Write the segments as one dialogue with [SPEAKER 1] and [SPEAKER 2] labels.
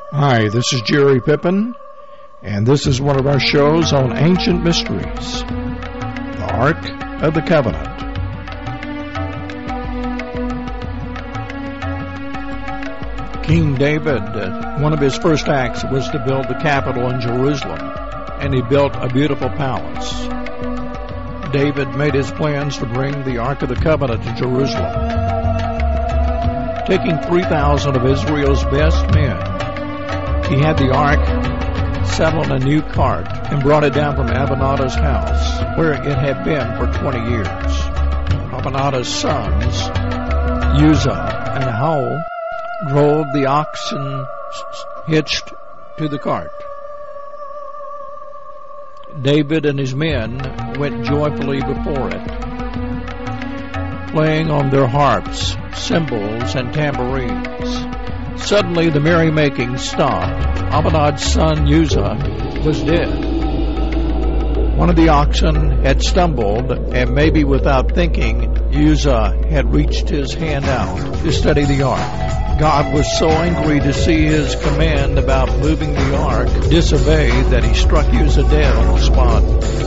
[SPEAKER 1] Hi, this is Jerry Pippin, and this is one of our shows on ancient mysteries, the Ark of the Covenant. King David, one of his first acts was to build the capital in Jerusalem, and he built a beautiful palace. David made his plans to bring the Ark of the Covenant to Jerusalem. Taking 3,000 of Israel's best men, he had the ark set on a new cart and brought it down from Abinadab's house, where it had been for 20 years. Abinadab's sons, Uzzah and Ahio, drove the oxen hitched to the cart. David and his men went joyfully before it, playing on their harps, cymbals, and tambourines. Suddenly the merrymaking stopped. Abinadab's son Uzzah was dead. One of the oxen had stumbled, and maybe without thinking, Uzzah had reached his hand out to steady the ark. God was so angry to see his command about moving the ark disobeyed that he struck Uzzah dead on the spot.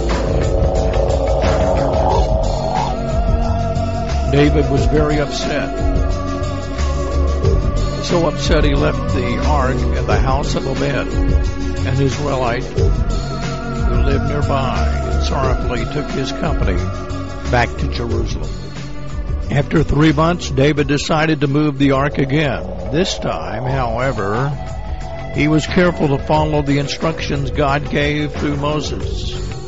[SPEAKER 1] David was very upset. So upset he left the ark at the house of Obed, an Israelite who lived nearby, and sorrowfully took his company back to Jerusalem. After 3 months, David decided to move the ark again. This time, however, he was careful to follow the instructions God gave through Moses.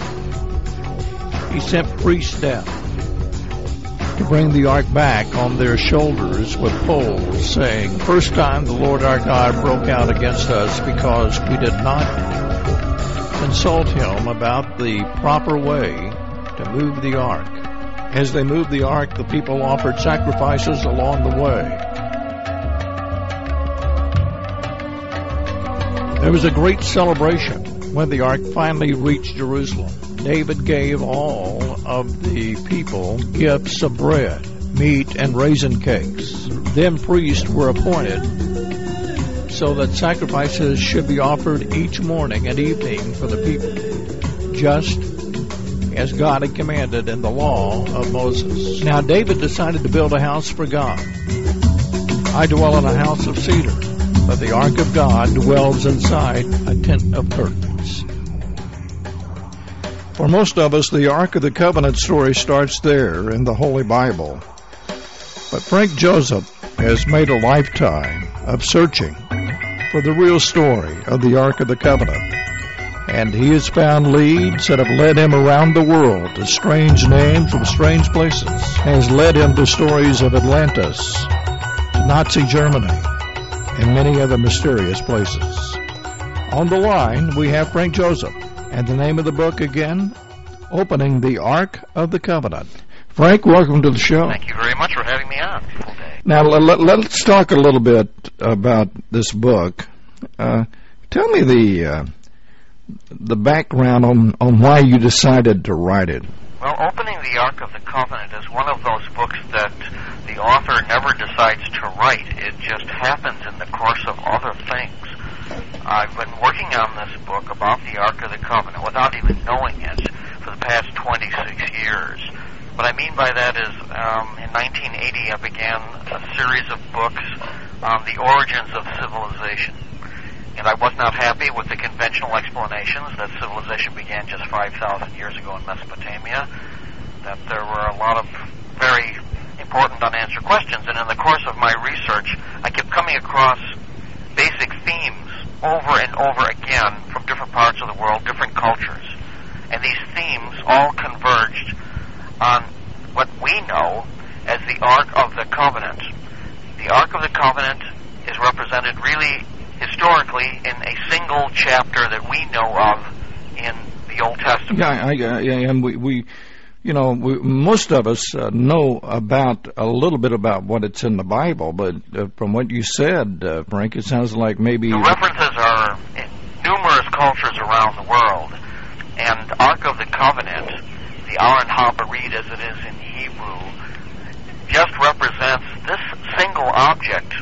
[SPEAKER 1] He sent priests down to bring the ark back on their shoulders with poles, saying, "First time the Lord our God broke out against us because we did not consult him about the proper way to move the ark." As they moved the ark, the people offered sacrifices along the way. There was a great celebration when the ark finally reached Jerusalem. David gave all of the people gifts of bread, meat, and raisin cakes. Then priests were appointed so that sacrifices should be offered each morning and evening for the people, just as God had commanded in the law of Moses. Now David decided to build a house for God. "I dwell in a house of cedar, but the ark of God dwells inside a tent of curtains." For most of us, the Ark of the Covenant story starts there in the Holy Bible. But Frank Joseph has made a lifetime of searching for the real story of the Ark of the Covenant. And he has found leads that have led him around the world to strange names from strange places. Has led him to stories of Atlantis, to Nazi Germany, and many other mysterious places. On the line, we have Frank Joseph. And the name of the book again, Opening the Ark of the Covenant. Frank, welcome to the show.
[SPEAKER 2] Thank you very much for having me on.
[SPEAKER 1] Now, let's talk a little bit about this book. Tell me the background on why you decided to write it.
[SPEAKER 2] Well, Opening the Ark of the Covenant is one of those books that the author never decides to write. It just happens in the course of other things. I've been working on this book about the Ark of the Covenant without even knowing it for the past 26 years. What I mean by that is in 1980 I began a series of books on the origins of civilization. And I was not happy with the conventional explanations that civilization began just 5,000 years ago in Mesopotamia, that there were a lot of very important unanswered questions. And in the course of my research, I kept coming across basic themes over and over again from different parts of the world, different cultures. And these themes all converged on what we know as the Ark of the Covenant. The Ark of the Covenant is represented really historically in a single chapter that we know of in the Old Testament.
[SPEAKER 1] Yeah, and we most of us know about a little bit about what it's in the Bible, but from what you said, Frank, it sounds like maybe
[SPEAKER 2] the references are in numerous cultures around the world, and Ark of the Covenant, the Aron HaBarit as it is in Hebrew, just represents this single object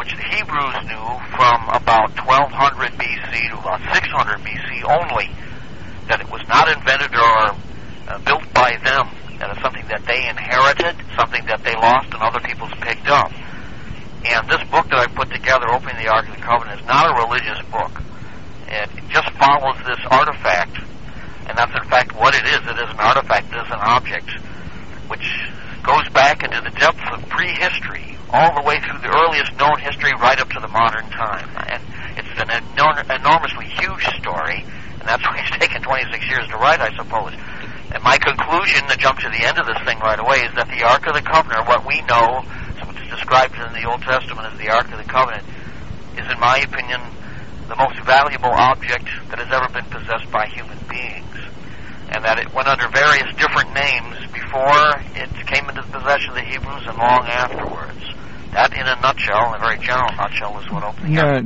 [SPEAKER 2] which the Hebrews knew from about 1200 BC to about 600 BC only, that it was not invented or built by them, that it's something that they inherited, something that they lost and other people's picked up. And this book that I put together, Opening the Ark of the Covenant, is not a religious book. It just follows this artifact, and that's in fact what it is. It is an artifact, it is an object, which goes back into the depths of prehistory, all the way through the earliest known history right up to the modern time. And it's an enormously huge story, and that's why it's taken 26 years to write, I suppose. And my conclusion, to jump to the end of this thing right away, is that the Ark of the Covenant, what we know, which is described in the Old Testament as the Ark of the Covenant, is, in my opinion, the most valuable object that has ever been possessed by human beings. And that it went under various different names before it came into the possession of the Hebrews and long afterwards. That, in a nutshell, in a very general nutshell, is what Opening Ark.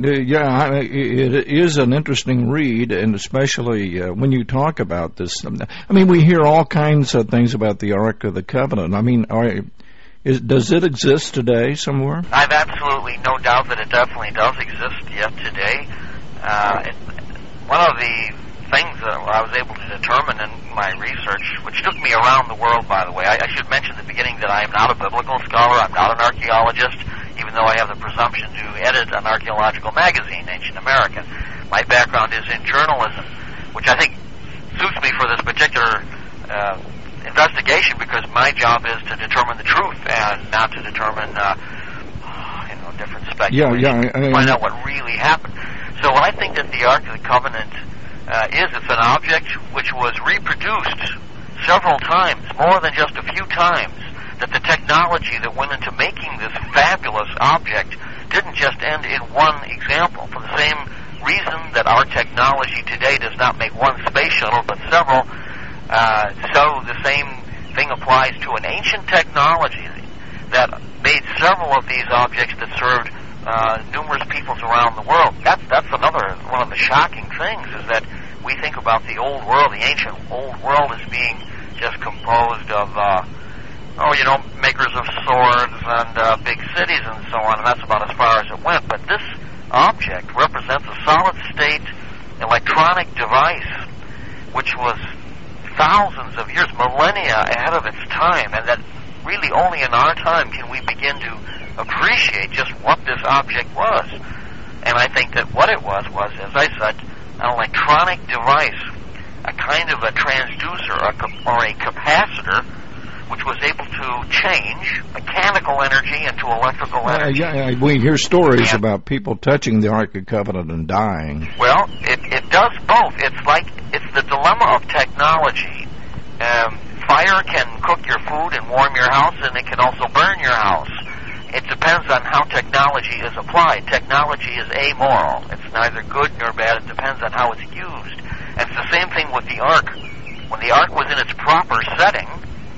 [SPEAKER 1] It is an interesting read, and especially when you talk about this. I mean, we hear all kinds of things about the Ark of the Covenant. I mean, does it exist today somewhere?
[SPEAKER 2] I've absolutely no doubt that it definitely does exist yet today. One of the things that I was able to determine in my research, which took me around the world, by the way. I should mention at the beginning that I am not a biblical scholar. I'm not an archaeologist, even though I have the presumption to edit an archaeological magazine, Ancient America. My background is in journalism, which I think suits me for this particular investigation, because my job is to determine the truth and not to determine different speculation, find out what really happened. So I think that the Ark of the Covenant it's an object which was reproduced several times, more than just a few times, that the technology that went into making this fabulous object didn't just end in one example. For the same reason that our technology today does not make one space shuttle, but several, so the same thing applies to an ancient technology that made several of these objects that served numerous peoples around the world. That's another one of the shocking things, is that we think about the old world, the ancient old world, as being just composed of, makers of swords and big cities and so on, and that's about as far as it went. But this object represents a solid-state electronic device which was thousands of years, millennia ahead of its time, and that really only in our time can we begin to appreciate just what this object was. And I think that what it was, as I said, an electronic device, a kind of a transducer or a capacitor, which was able to change mechanical energy into electrical energy.
[SPEAKER 1] We hear stories about people touching the Ark of the Covenant and dying.
[SPEAKER 2] Well, it does both. It's the dilemma of technology. Fire can cook your food and warm your house, and it can also burn your house. It depends on how technology is applied. Technology is amoral. It's neither good nor bad. It depends on how it's used. And it's the same thing with the Ark. When the Ark was in its proper setting,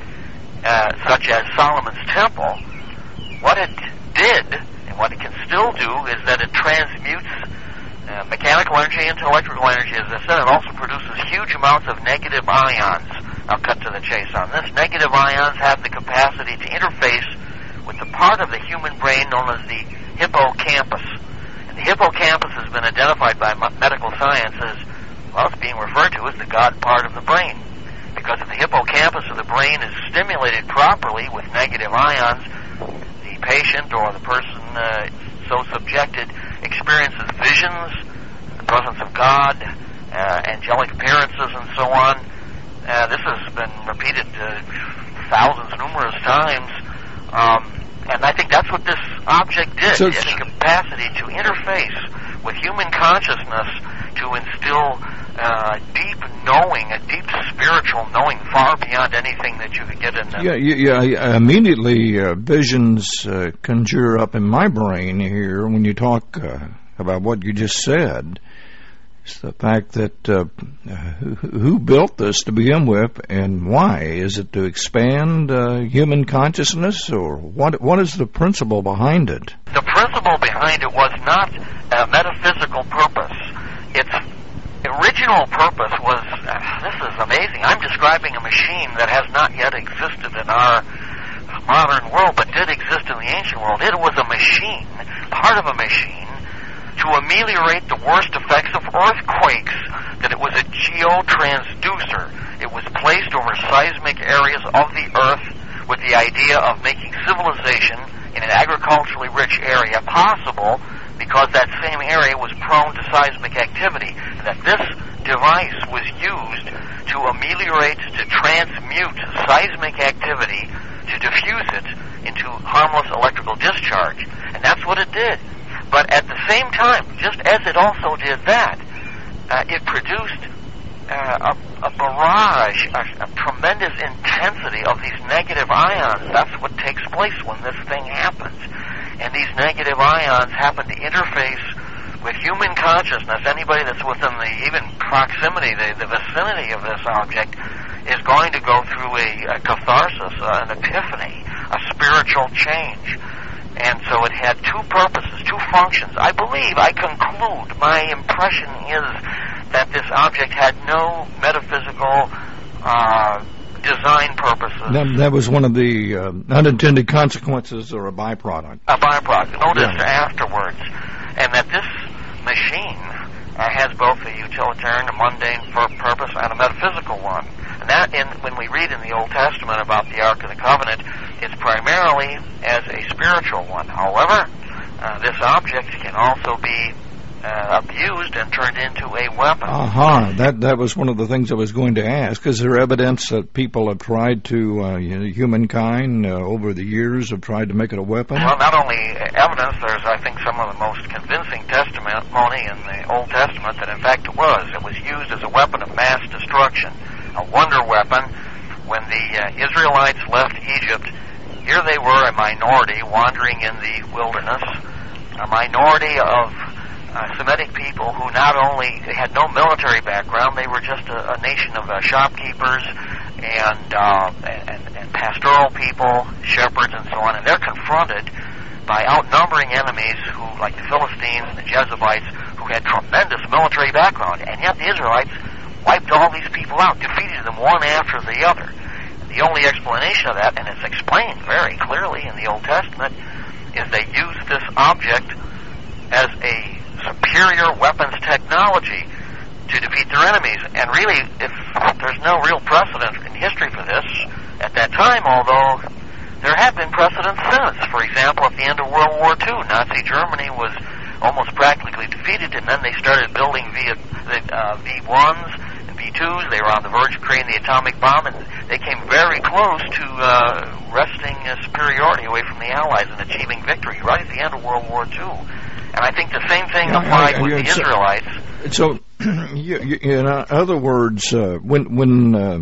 [SPEAKER 2] such as Solomon's Temple, what it did, and what it can still do, is that it transmutes mechanical energy into electrical energy. As I said, it also produces huge amounts of negative ions. I'll cut to the chase on this. Negative ions have the capacity to interface with the part of the human brain known as the hippocampus. And the hippocampus has been identified by medical science as, well, it's being referred to as the God part of the brain. Because if the hippocampus of the brain is stimulated properly with negative ions, the patient or the person so subjected experiences visions, the presence of God, angelic appearances, and so on. This has been repeated numerous times. And I think that's what this object did. It had the capacity to interface with human consciousness to instill deep knowing, a deep spiritual knowing far beyond anything that you could get in them.
[SPEAKER 1] Immediately visions conjure up in my brain here when you talk about what you just said. It's the fact that who built this to begin with, and why? Is it to expand human consciousness, or what is the principle behind it?
[SPEAKER 2] The principle behind it was not a metaphysical purpose. Its original purpose was, this is amazing, I'm describing a machine that has not yet existed in our modern world, but did exist in the ancient world. It was a machine part of a machine to ameliorate the worst effects of earthquakes, that it was a geotransducer. It was placed over seismic areas of the Earth with the idea of making civilization in an agriculturally rich area possible, because that same area was prone to seismic activity, and that this device was used to ameliorate, to transmute seismic activity, to diffuse it into harmless electrical discharge. And that's what it did. But at the same time, just as it also did that, it produced a barrage, a tremendous intensity of these negative ions. That's what takes place when this thing happens. And these negative ions happen to interface with human consciousness. Anybody that's within the even proximity, the vicinity of this object, is going to go through a catharsis, an epiphany, a spiritual change. And so it had two purposes, two functions. I conclude, my impression is that this object had no metaphysical design purposes.
[SPEAKER 1] That was one of the unintended consequences, or a byproduct.
[SPEAKER 2] A byproduct, noticed afterwards. And that this machine has both a utilitarian, a mundane purpose, and a metaphysical one. And that, when we read in the Old Testament about the Ark of the Covenant, it's primarily as a spiritual one. However, this object can also be abused and turned into a weapon.
[SPEAKER 1] That was one of the things I was going to ask. Is there evidence that people have tried to, humankind over the years have tried to make it a weapon?
[SPEAKER 2] Well, not only evidence, there's, I think, some of the most convincing testimony in the Old Testament that, in fact, it was used as a weapon of mass destruction, a wonder weapon. When the Israelites left Egypt, here they were, a minority wandering in the wilderness, a minority of Semitic people who not only had no military background, they were just a nation of shopkeepers and pastoral people, shepherds and so on, and they're confronted by outnumbering enemies who, like the Philistines and the Jebusites, who had tremendous military background, and yet the Israelites wiped all these people out, defeated them one after the other. The only explanation of that, and it's explained very clearly in the Old Testament, is they used this object as a superior weapons technology to defeat their enemies. And really, there's no real precedent in history for this at that time, although there have been precedents since. For example, at the end of World War II, Nazi Germany was almost practically defeated, and then they started building V-1s and V-2s. They were on the verge of creating the atomic bomb, and they came very close to wresting superiority away from the Allies and achieving victory right at the end of World War II. And I think the same thing applied with the Israelites.
[SPEAKER 1] So, in other words, when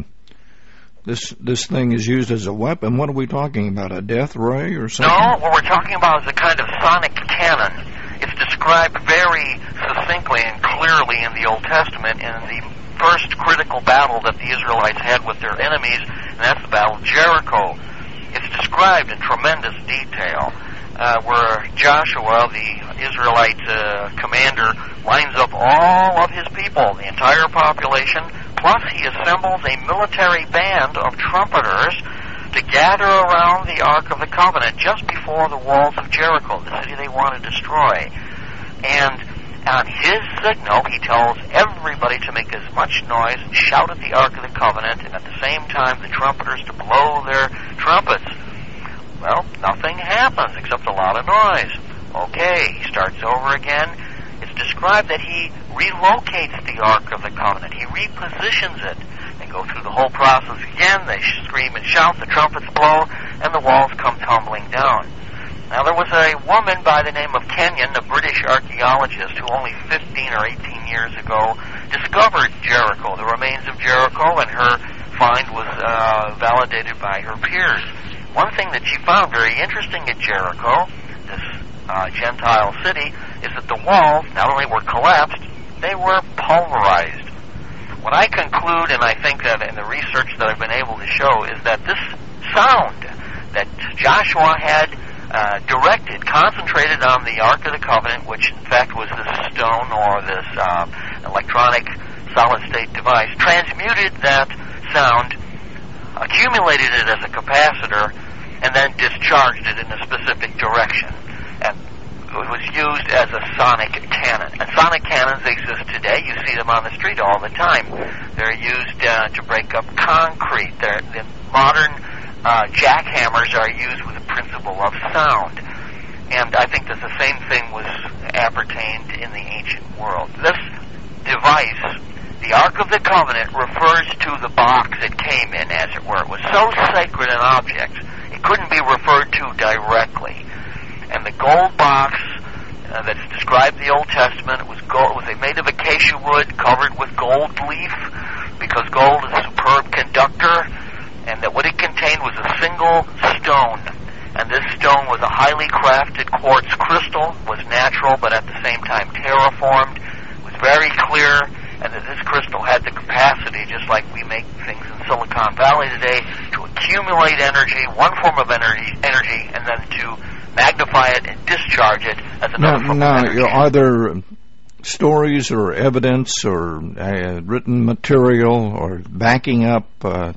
[SPEAKER 1] this thing is used as a weapon, what are we talking about? A death ray or something?
[SPEAKER 2] No, what we're talking about is a kind of sonic cannon. It's described very succinctly and clearly in the Old Testament in the first critical battle that the Israelites had with their enemies, and that's the Battle of Jericho. It's described in tremendous detail. Where Joshua, the Israelite commander, lines up all of his people, the entire population, plus he assembles a military band of trumpeters to gather around the Ark of the Covenant just before the walls of Jericho, the city they want to destroy. And on his signal, he tells everybody to make as much noise and shout at the Ark of the Covenant, and at the same time the trumpeters to blow their trumpets. Well, nothing happens except a lot of noise. Okay, he starts over again. It's described that he relocates the Ark of the Covenant. He repositions it. They go through the whole process again. They scream and shout, the trumpets blow, and the walls come tumbling down. Now, there was a woman by the name of Kenyon, a British archaeologist, who only 15 or 18 years ago discovered Jericho, the remains of Jericho, and her find was validated by her peers. One thing that she found very interesting at Jericho, this Gentile city, is that the walls not only were collapsed, they were pulverized. What I conclude, and I think that in the research that I've been able to show, is that this sound that Joshua had concentrated on the Ark of the Covenant, which in fact was this stone or this electronic solid-state device, transmuted that sound, accumulated it as a capacitor, and then discharged it in a specific direction. And was used as a sonic cannon. And sonic cannons exist today. You see them on the street all the time. They're used to break up concrete. The modern jackhammers are used with the principle of sound. And I think that the same thing was appertained in the ancient world. This device, the Ark of the Covenant, refers to the box it came in, as it were. It was so sacred an object, it couldn't be referred to directly. And the gold box that's described in the Old Testament, it was made of acacia wood covered with gold leaf, because gold is a superb conductor, and that what it contained was a single stone. And this stone was a highly crafted quartz crystal, was natural but at the same time terraformed, was very clear, and that this crystal had the capacity, just like we make things in Silicon Valley today, to accumulate energy, one form of energy, and then to magnify it and discharge it as another form of energy.
[SPEAKER 1] Are there stories or evidence or written material or backing up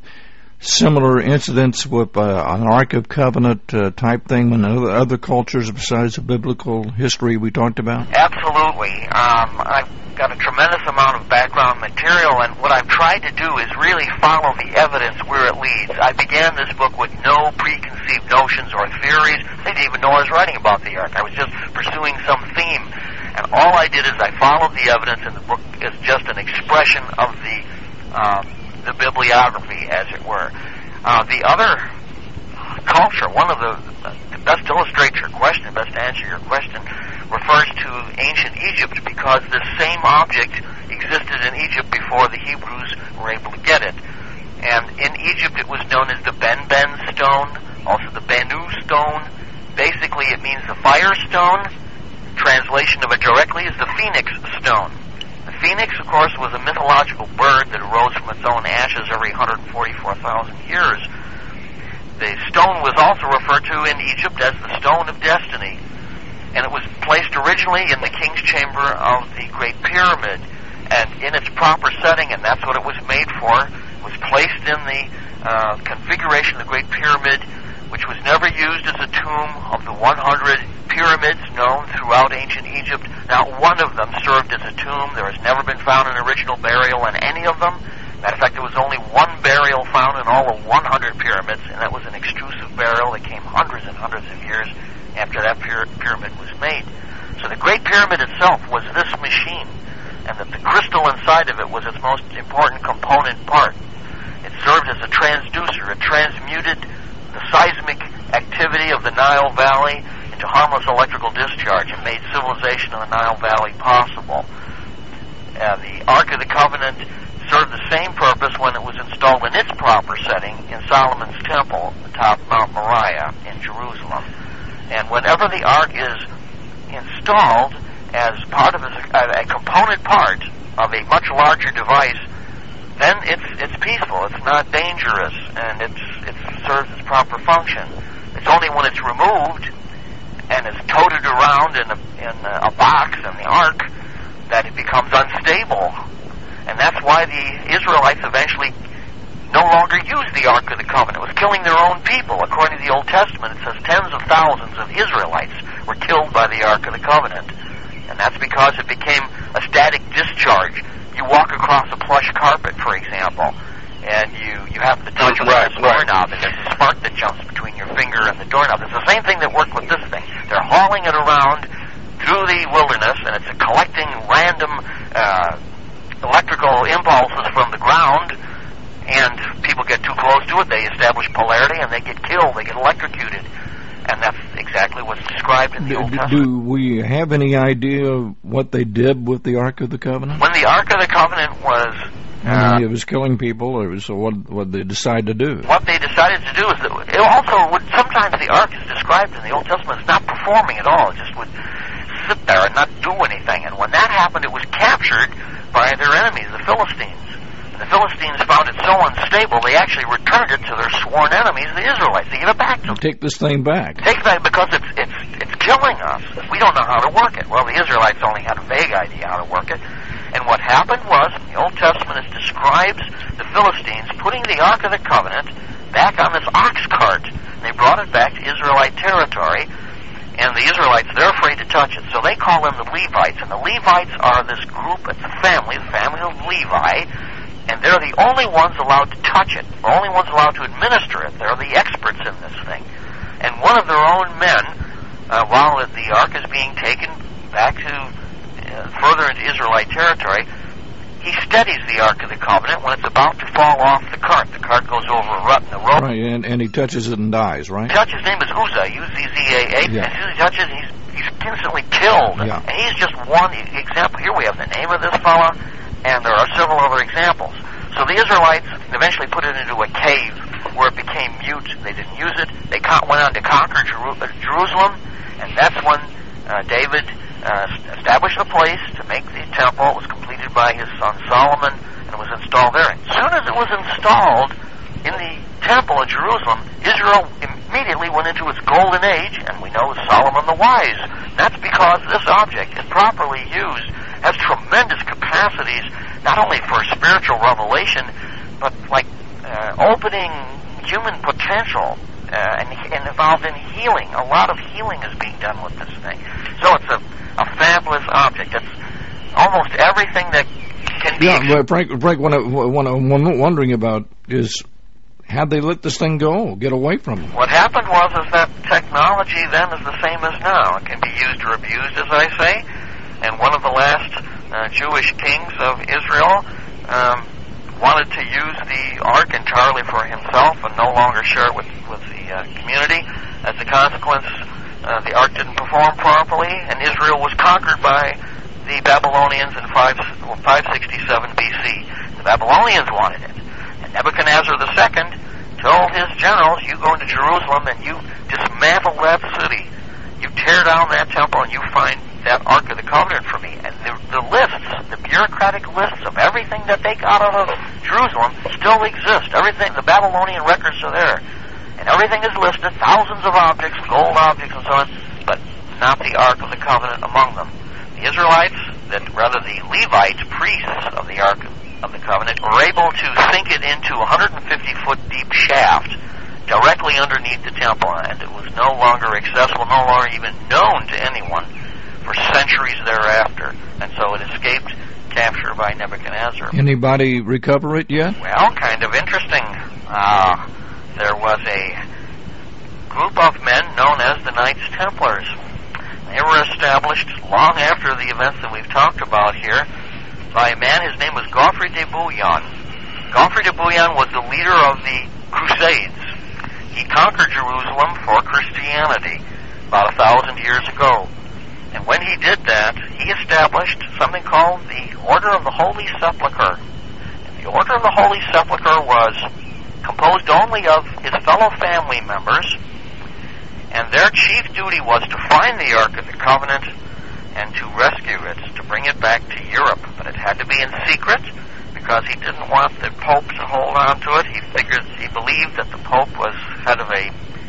[SPEAKER 1] similar incidents with an Ark of Covenant type thing in other cultures besides the biblical history we talked about?
[SPEAKER 2] Absolutely. I've got a tremendous amount of background material, and what I've tried to do is really follow the evidence where it leads. I began this book with no preconceived notions or theories. I didn't even know I was writing about the Ark. I was just pursuing some theme. And all I did is I followed the evidence, and the book is just an expression of the bibliography, as it were. The other culture, one of the best illustrates your question, best answer your question, refers to ancient Egypt, because this same object existed in Egypt before the Hebrews were able to get it. And in Egypt it was known as the Ben-Ben stone, also the Bennu stone. Basically it means the fire stone. Translation of it directly is the phoenix stone. The phoenix, of course, was a mythological bird that arose from its own ashes every 144,000 years. The stone was also referred to in Egypt as the Stone of Destiny, and it was placed originally in the king's chamber of the Great Pyramid, and in its proper setting, and that's what it was made for. It was placed in the configuration of the Great Pyramid, which was never used as a tomb of the 100 pyramids known throughout ancient Egypt. Not one of them served as a tomb. There has never been found an original burial in any of them. Matter of fact, there was only one burial found in all of 100 pyramids, and that was an extrusive burial that came hundreds and hundreds of years after that pyramid was made. So the Great Pyramid itself was this machine, and that the crystal inside of it was its most important component part. It served as a transducer. It transmuted the seismic activity of the Nile Valley into harmless electrical discharge and made civilization in the Nile Valley possible. The Ark of the Covenant served the same purpose when it was installed in its proper setting in Solomon's Temple atop Mount Moriah in Jerusalem. And whenever the Ark is installed as part of a component part of a much larger device, then it's peaceful, it's not dangerous, and it serves its proper function. It's only when it's removed and is toted around in a box in the Ark that it becomes unstable. And that's why the Israelites eventually no longer used the Ark of the Covenant. It was killing their own people. According to the Old Testament, it says tens of thousands of Israelites were killed by the Ark of the Covenant. And that's because it became a static discharge. You walk across a plush carpet, for example, and you happen to touch on this doorknob, and there's a spark that jumps between your finger and the doorknob. It's the same thing that worked with this thing. They're hauling it around through the wilderness, and it's collecting random electrical impulses from the ground, and people get too close to it, they establish polarity, and they get killed, they get electrocuted. And that's exactly what's described in the Old Testament.
[SPEAKER 1] Do we have any idea of what they did with the Ark of the Covenant?
[SPEAKER 2] When the Ark of the Covenant was...
[SPEAKER 1] it was killing people, or was what they decided to do?
[SPEAKER 2] What they decided to do is that it also would... Sometimes the Ark is described in the Old Testament as not performing at all. It just would sit there and not do anything. And when that happened, it was captured by their enemies, the Philistines. The Philistines found it so unstable, they actually returned it to their sworn enemies, the Israelites. They gave it back to them.
[SPEAKER 1] Take this thing back.
[SPEAKER 2] Take it back because it's killing us. We don't know how to work it. Well, the Israelites only had a vague idea how to work it. And what happened was, the Old Testament describes the Philistines putting the Ark of the Covenant back on this ox cart. They brought it back to Israelite territory, And the Israelites, they're afraid to touch it, so they call in the Levites. And the Levites are this group, it's a family, the family of Levi, and they're the only ones allowed to touch it, the only ones allowed to administer it. They're the experts in this thing. And one of their own men, while the ark is being taken back to further into Israelite territory, he steadies the Ark of the Covenant when it's about to fall off the cart. The cart goes over a rut in the road.
[SPEAKER 1] Right, and he touches it and dies, right?
[SPEAKER 2] His name is Uzzah, U-Z-Z-A-A.
[SPEAKER 1] Yeah.
[SPEAKER 2] As soon as he touches it, he's instantly killed.
[SPEAKER 1] Yeah.
[SPEAKER 2] And he's just one example. Here we have the name of this fella, and there are several other examples. So the Israelites eventually put it into a cave where it became mute. They didn't use it. They went on to conquer Jerusalem, and that's when David established a place to make the temple. It was completed by his son Solomon, and it was installed there. As soon as it was installed in the temple at Jerusalem, Israel immediately went into its golden age, and we know Solomon the Wise. That's because this object, if properly used, has tremendous capacities, not only for spiritual revelation, but like opening human potential and involved in healing. A lot of healing is being done with this thing. So it's a fabulous object. It's almost everything that can be...
[SPEAKER 1] Yeah, but Frank, what I'm wondering about is, how'd they let this thing go, get away from it?
[SPEAKER 2] What happened was that technology then is the same as now. It can be used or abused, as I say. And one of the last Jewish kings of Israel wanted to use the ark entirely for himself and no longer share it with the community. As a consequence, the ark didn't perform properly, and Israel was conquered by the Babylonians in 567 BC. The Babylonians wanted it. And Nebuchadnezzar II told his generals, you go into Jerusalem and you dismantle that city. You tear down that temple and you find that Ark of the Covenant for me. And the lists, the bureaucratic lists of everything that they got out of Jerusalem still exist. Everything, the Babylonian records are there. And everything is listed, thousands of objects, gold objects and so on, but not the Ark of the Covenant among them. The Israelites, the Levites, priests of the Ark of the Covenant, were able to sink it into a 150-foot deep shaft directly underneath the temple, and it was no longer accessible, no longer even known to anyone for centuries thereafter, and so it escaped capture by Nebuchadnezzar.
[SPEAKER 1] Anybody recover it yet?
[SPEAKER 2] Well, kind of interesting. There was a group of men known as the Knights Templars. They were established long after the events that we've talked about here by a man. His name was Godfrey de Bouillon. Godfrey de Bouillon was the leader of the Crusades. He conquered Jerusalem for Christianity about 1,000 years ago. And when he did that, he established something called the Order of the Holy Sepulchre. And the Order of the Holy Sepulchre was composed only of his fellow family members, and their chief duty was to find the Ark of the Covenant and to rescue it, to bring it back to Europe. But it had to be in secret, because he didn't want the Pope to hold on to it. He believed that the Pope was part of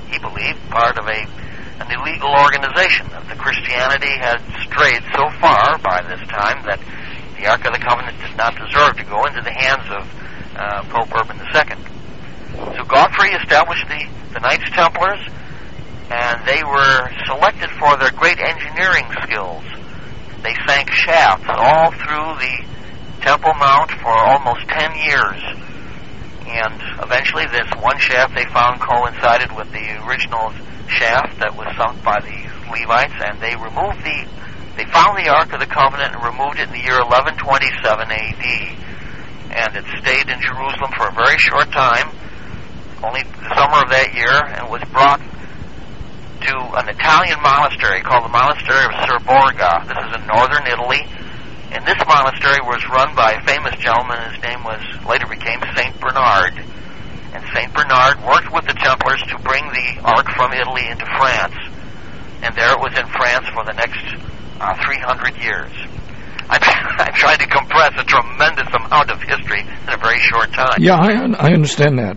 [SPEAKER 2] an illegal organization. That the Christianity had strayed so far by this time that the Ark of the Covenant did not deserve to go into the hands of Pope Urban II. So Godfrey established the Knights Templars, and they were selected for their great engineering skills. They sank shafts all through the Temple Mount for almost 10 years. And eventually this one shaft they found coincided with the original shaft that was sunk by the Levites, and they found the Ark of the Covenant and removed it in the year 1127 AD. And it stayed in Jerusalem for a very short time, only the summer of that year, and was brought to an Italian monastery called the Monastery of Ser Borga. This is in northern Italy. And this monastery was run by a famous gentleman. His name later became Saint Bernard. And Saint Bernard worked with the Templars to bring the Ark from Italy into France. And there it was in France for the next 300 years. I'm trying to compress a tremendous amount of history in a very short time.
[SPEAKER 1] Yeah, I understand that.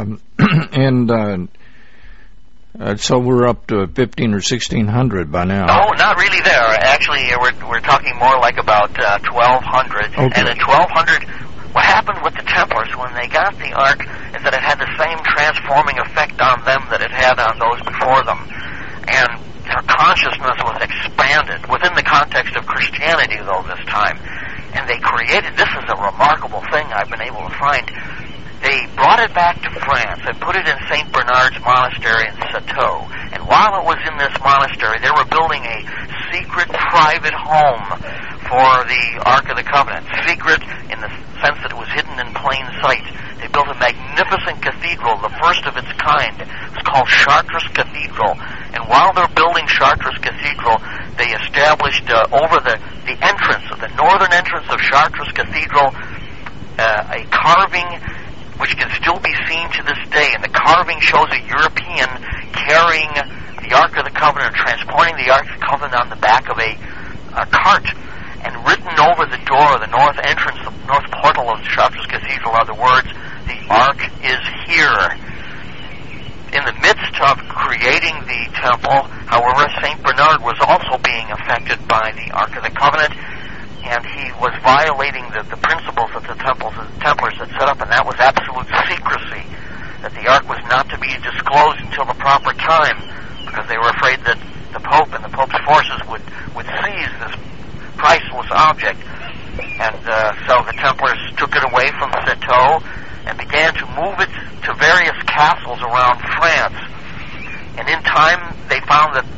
[SPEAKER 1] So we're up to 15 or 1600 by now.
[SPEAKER 2] No, not really there. Actually, we're talking more like about 1200.
[SPEAKER 1] Okay.
[SPEAKER 2] And in 1200, what happened with the Templars when they got the Ark is that it had the same transforming effect on them that it had on those before them. And their consciousness was expanded within the context of Christianity, though, this time. And they created, this is a remarkable thing I've been able to find, they brought it back to France and put it in St. Bernard's Monastery in Citeaux. And while it was in this monastery, they were building a secret private home for the Ark of the Covenant. Secret in the sense that it was hidden in plain sight. They built a magnificent cathedral, the first of its kind. It's called Chartres Cathedral. And while they're building Chartres Cathedral, they established over the entrance, the northern entrance of Chartres Cathedral, a carving which can still be seen to this day. And the carving shows a European carrying the Ark of the Covenant, transporting the Ark of the Covenant on the back of a cart. And written over the door, the north entrance, the north portal of Chartres Cathedral are the words, "The Ark is here." In the midst of creating the temple, however, St. Bernard was also being affected by the Ark of the Covenant, and he was violating the principles that the Templars had set up, and that was absolute secrecy, that the Ark was not to be disclosed until the proper time, because they were afraid that the Pope and the Pope's forces would seize this priceless object. And so the Templars took it away from Citeaux and began to move it to various castles around France. And in time, they found that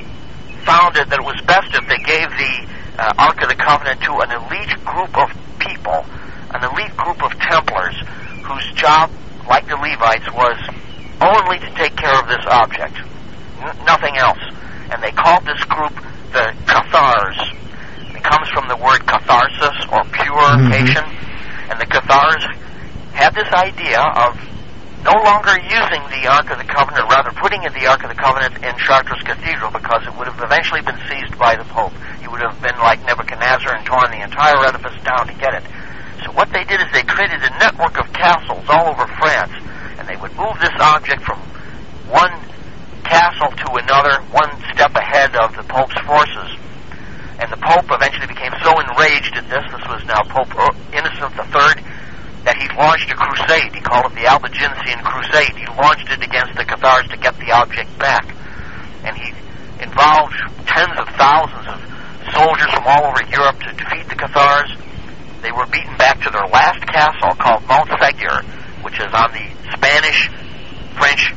[SPEAKER 2] it was best if they gave the Ark of the Covenant to an elite group of people, an elite group of Templars, whose job, like the Levites, was only to take care of this object, nothing else. And they called this group the Cathars. It comes from the word catharsis, or purification. And the Cathars had this idea of no longer using the Ark of the Covenant, rather putting in the Ark of the Covenant in Chartres Cathedral, because it would have eventually been seized by the Pope. He would have been like Nebuchadnezzar and torn the entire edifice down to get it. So what they did is they created a network of castles all over France, and they would move this object from one castle to another, one step ahead of the Pope's forces. And the Pope eventually became so enraged at this was now Pope Innocent III, that he launched a crusade. He called it the Albigensian Crusade. He launched it against the Cathars to get the object back. And he involved tens of thousands of soldiers from all over Europe to defeat the Cathars. They were beaten back to their last castle called Mount Ségur, which is on the Spanish-French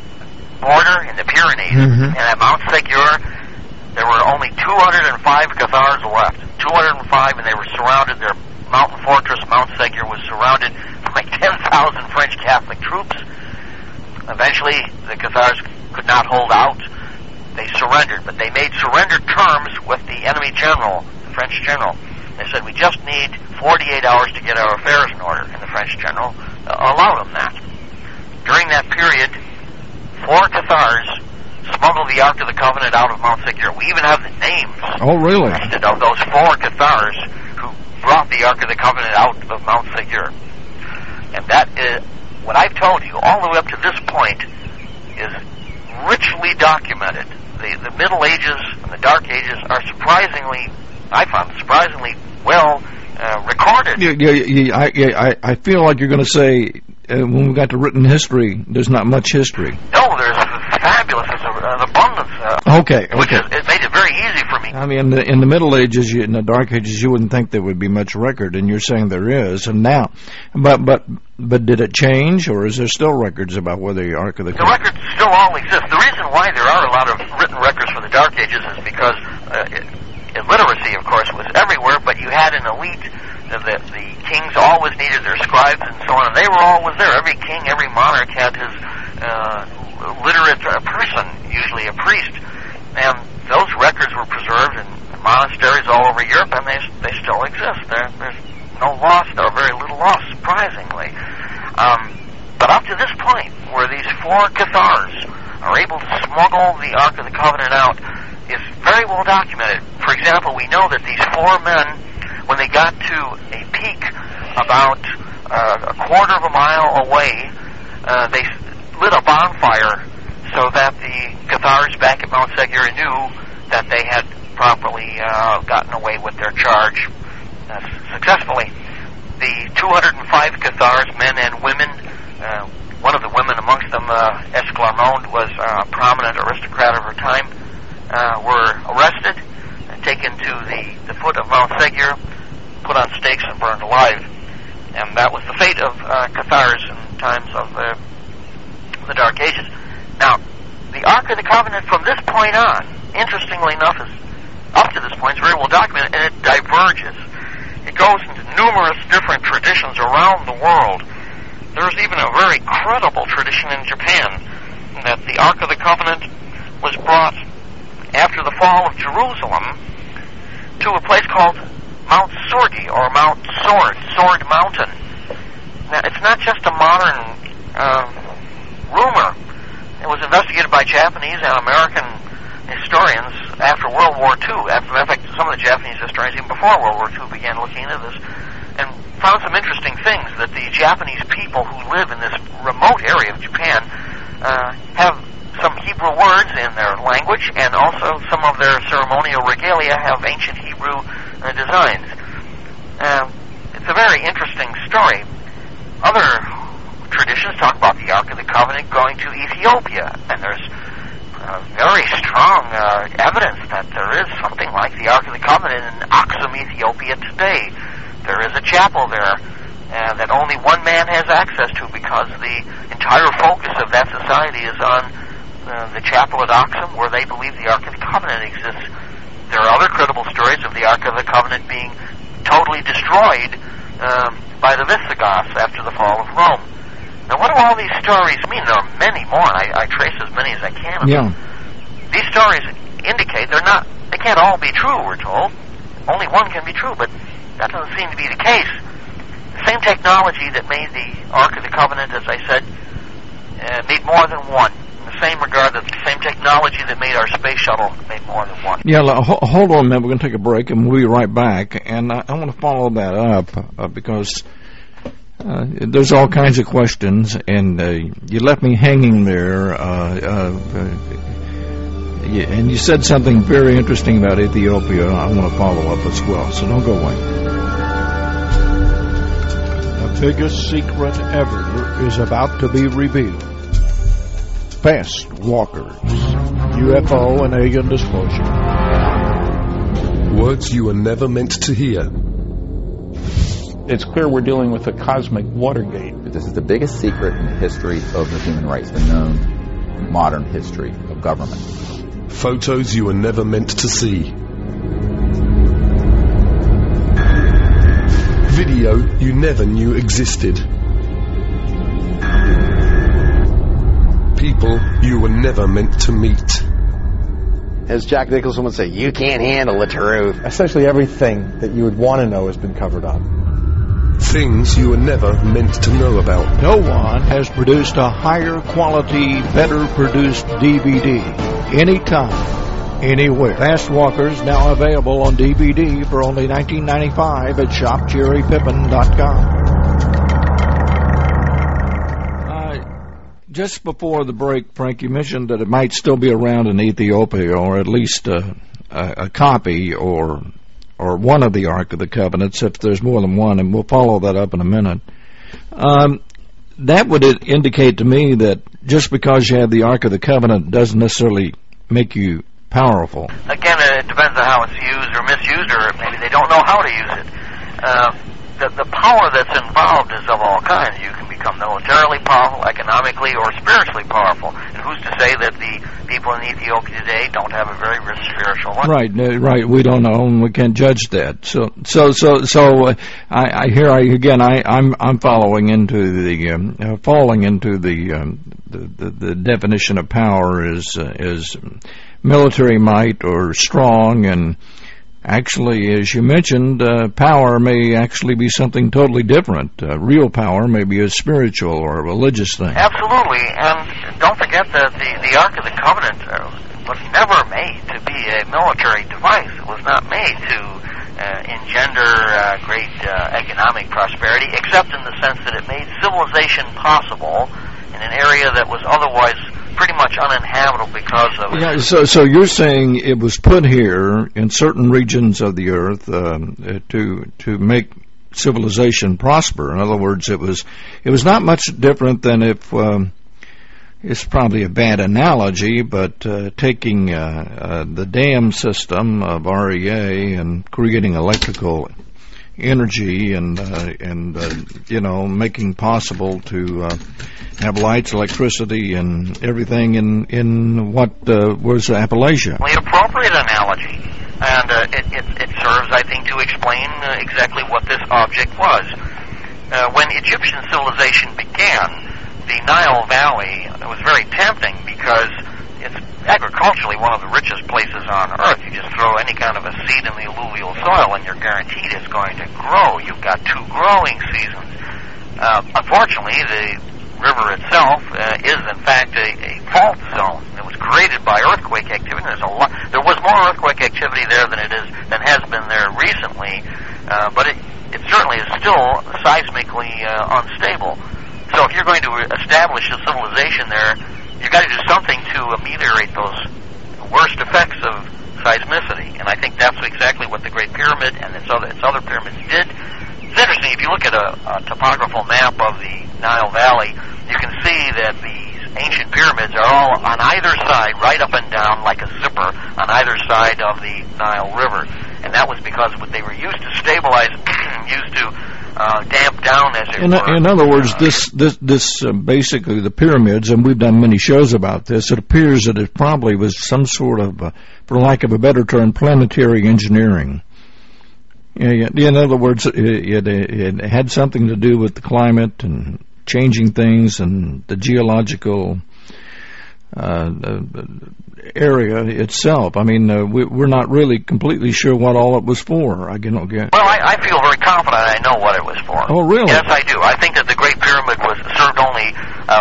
[SPEAKER 2] border in the Pyrenees. And at Mount Ségur, there were only 205 Cathars left. 205, and they were surrounded. Their mountain fortress, Mount Ségur, was surrounded by 10,000 French Catholic troops. Eventually, the Cathars could not hold out. They surrendered, but they made surrender terms with the enemy general, the French general. They said, "We just need 48 hours to get our affairs in order," and the French general allowed them that. During that period, 4 Cathars smuggled the Ark of the Covenant out of Mount Ségur. We even have the names listed of those 4 Cathars who brought the Ark of the Covenant out of Mount Ségur. And that is, what I've told you all the way up to this point, is richly documented. The Middle Ages and the Dark Ages are I found surprisingly well recorded.
[SPEAKER 3] I feel like you're going to say, when we got to written history, there's not much history.
[SPEAKER 2] No, there's fabulous. There's an abundance. It made it very easy for me.
[SPEAKER 3] I mean, in the Middle Ages, in the Dark Ages, you wouldn't think there would be much record, and you're saying there is. And now, but did it change, or is there still records about whether the Ark of the Covenant?
[SPEAKER 2] The records still all exist. The reason why there are a lot of written records for the Dark Ages is because illiteracy, of course, was everywhere, but you had an elite. The kings always needed their scribes and so on, and they were always there. Every king, every monarch had his literate person, usually a priest, and those records were preserved in monasteries all over Europe, and they still exist. There's no loss, or very little loss, surprisingly. But up to this point, where these 4 Cathars are able to smuggle the Ark of the Covenant out, is very well documented. For example, we know that these 4 men, when they got to a peak about a quarter of a mile away, they lit a bonfire so that the Cathars back at Mount Ségur knew that they had properly gotten away with their charge successfully. The 205 Cathars, men and women, one of the women amongst them, Esclarmonde, was a prominent aristocrat of her time, were figure, put on stakes and burned alive. And that was the fate of Cathars in times of the Dark Ages. Now, the Ark of the Covenant from this point on, interestingly enough, is up to this point, it's very well documented, and it diverges. It goes into numerous different traditions around the world. There's even a very credible tradition in Japan that the Ark of the Covenant was brought after the fall of Jerusalem to a place called Mount Sorgi, or Mount Sword Mountain. Now, it's not just a modern rumor. It was investigated by Japanese and American historians after World War II. In fact, some of the Japanese historians, even before World War II, began looking into this and found some interesting things, that the Japanese people who live in this remote area of Japan have some Hebrew words in their language, and also some of their ceremonial regalia have ancient Hebrew designs. It's a very interesting story. Other traditions talk about the Ark of the Covenant going to Ethiopia, and there's very strong evidence that there is something like the Ark of the Covenant in Aksum, Ethiopia today. There is a chapel there that only one man has access to, because the entire focus of that society is on the chapel at Aksum, where they believe the Ark of the Covenant exists. There are other credible stories of the Ark of the Covenant being totally destroyed by the Visigoths after the fall of Rome. Now, what do all these stories mean? There are many more, and I trace as many as I can.
[SPEAKER 3] Yeah.
[SPEAKER 2] These stories indicate they can't all be true, we're told. Only one can be true, but that doesn't seem to be the case. The same technology that made the Ark of the Covenant, as I said, made more than one. In the same regard that the same technology that made our space shuttle made more than one.
[SPEAKER 3] Yeah, hold on a minute. We're going to take a break, and we'll be right back. And I want to follow that up because there's all kinds of questions, and you left me hanging there. And you said something very interesting about Ethiopia. I want to follow up as well, so don't go away.
[SPEAKER 1] The biggest secret ever is about to be revealed. Fast Walkers, UFO and alien disclosure.
[SPEAKER 4] Words you were never meant to hear.
[SPEAKER 1] It's clear we're dealing with a cosmic Watergate.
[SPEAKER 5] This is the biggest secret in the history of the human rights, the known modern history of government.
[SPEAKER 4] Photos you were never meant to see. Video you never knew existed. People you were never meant to meet.
[SPEAKER 6] As Jack Nicholson would say, you can't handle the truth.
[SPEAKER 7] Essentially everything that you would want to know has been covered up.
[SPEAKER 4] Things you were never meant to know about.
[SPEAKER 1] No one has produced a higher quality, better produced DVD. Anytime, anywhere. Fast Walkers now available on DVD for only $19.95 at shopjerrypippin.com.
[SPEAKER 3] Just before the break, Frank, you mentioned that it might still be around in Ethiopia, or at least a copy or one of the Ark of the Covenants, if there's more than one, and we'll follow that up in a minute. That would indicate to me that just because you have the Ark of the Covenant doesn't necessarily make you powerful.
[SPEAKER 2] Again, it depends on how it's used or misused, or maybe they don't know how to use it. The power that's involved is of all kinds. You can become militarily powerful, economically, or spiritually powerful. And who's to say that the people in Ethiopia today don't have a very rich spiritual life?
[SPEAKER 3] Right. We don't know, and we can't judge that. I'm following into the definition of power is military might or strong, and actually, as you mentioned, power may actually be something totally different. Real power may be a spiritual or a religious thing.
[SPEAKER 2] Absolutely, and don't forget that the Ark of the Covenant was never made to be a military device. It was not made to engender great economic prosperity, except in the sense that it made civilization possible in an area that was otherwise pretty much uninhabitable because of...
[SPEAKER 3] Yeah, so you're saying it was put here in certain regions of the earth to make civilization prosper. In other words, it was not much different than if it's probably a bad analogy, but taking the dam system of REA and creating electrical energy and making possible to have lights, electricity, and everything in what was Appalachia.
[SPEAKER 2] Well, an appropriate analogy, and it serves, I think, to explain exactly what this object was. When Egyptian civilization began, the Nile Valley was very tempting because it's agriculturally one of the richest places on earth. You just throw any kind of a seed in the alluvial soil and you're guaranteed it's going to grow. You've got 2 growing seasons. Unfortunately, the river itself is in fact a fault zone. It was created by earthquake activity. There was more earthquake activity there than has been there recently, but it certainly is still seismically unstable. So if you're going to establish a civilization there, you've got to do something to ameliorate those worst effects of seismicity. And I think that's exactly what the Great Pyramid and its other pyramids did. It's interesting, if you look at a topographical map of the Nile Valley, you can see that these ancient pyramids are all on either side, right up and down like a zipper, on either side of the Nile River. And that was because they were used to stabilize, used to damp down, as it were.
[SPEAKER 3] In other words, this basically the pyramids, and we've done many shows about this, it appears that it probably was some sort of, for lack of a better term, planetary engineering. In other words, it had something to do with the climate and changing things and the geological area itself. I mean, we're not really completely sure what all it was for.
[SPEAKER 2] Well, I feel very confident I know what it was for.
[SPEAKER 3] Oh, really?
[SPEAKER 2] Yes, I do. I think that the Great Pyramid served only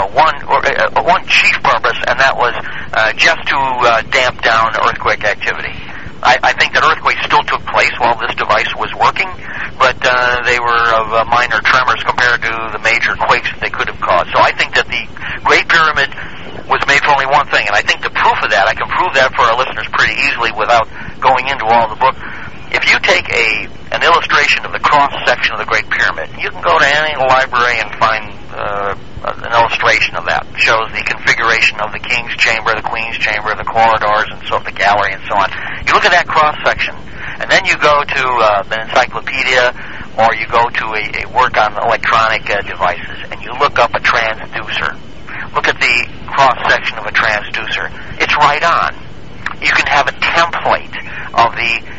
[SPEAKER 2] one chief purpose, and that was just to damp down earthquake activity. I think that earthquakes still took place while this device was working, but they were of minor tremors compared to the major quakes that they could have caused. So I think that the Great Pyramid was made for only one thing, and I think the proof of that, I can prove that for our listeners pretty easily without going into all the book. If you take an illustration of the cross-section of the Great Pyramid, you can go to any library and find an illustration of that. It shows the configuration of the King's Chamber, the Queen's Chamber, the corridors, and so the gallery, and so on. You look at that cross-section, and then you go to an encyclopedia, or you go to a work on electronic devices, and you look up a transducer. Look at the cross-section of a transducer. It's right on. You can have a template of the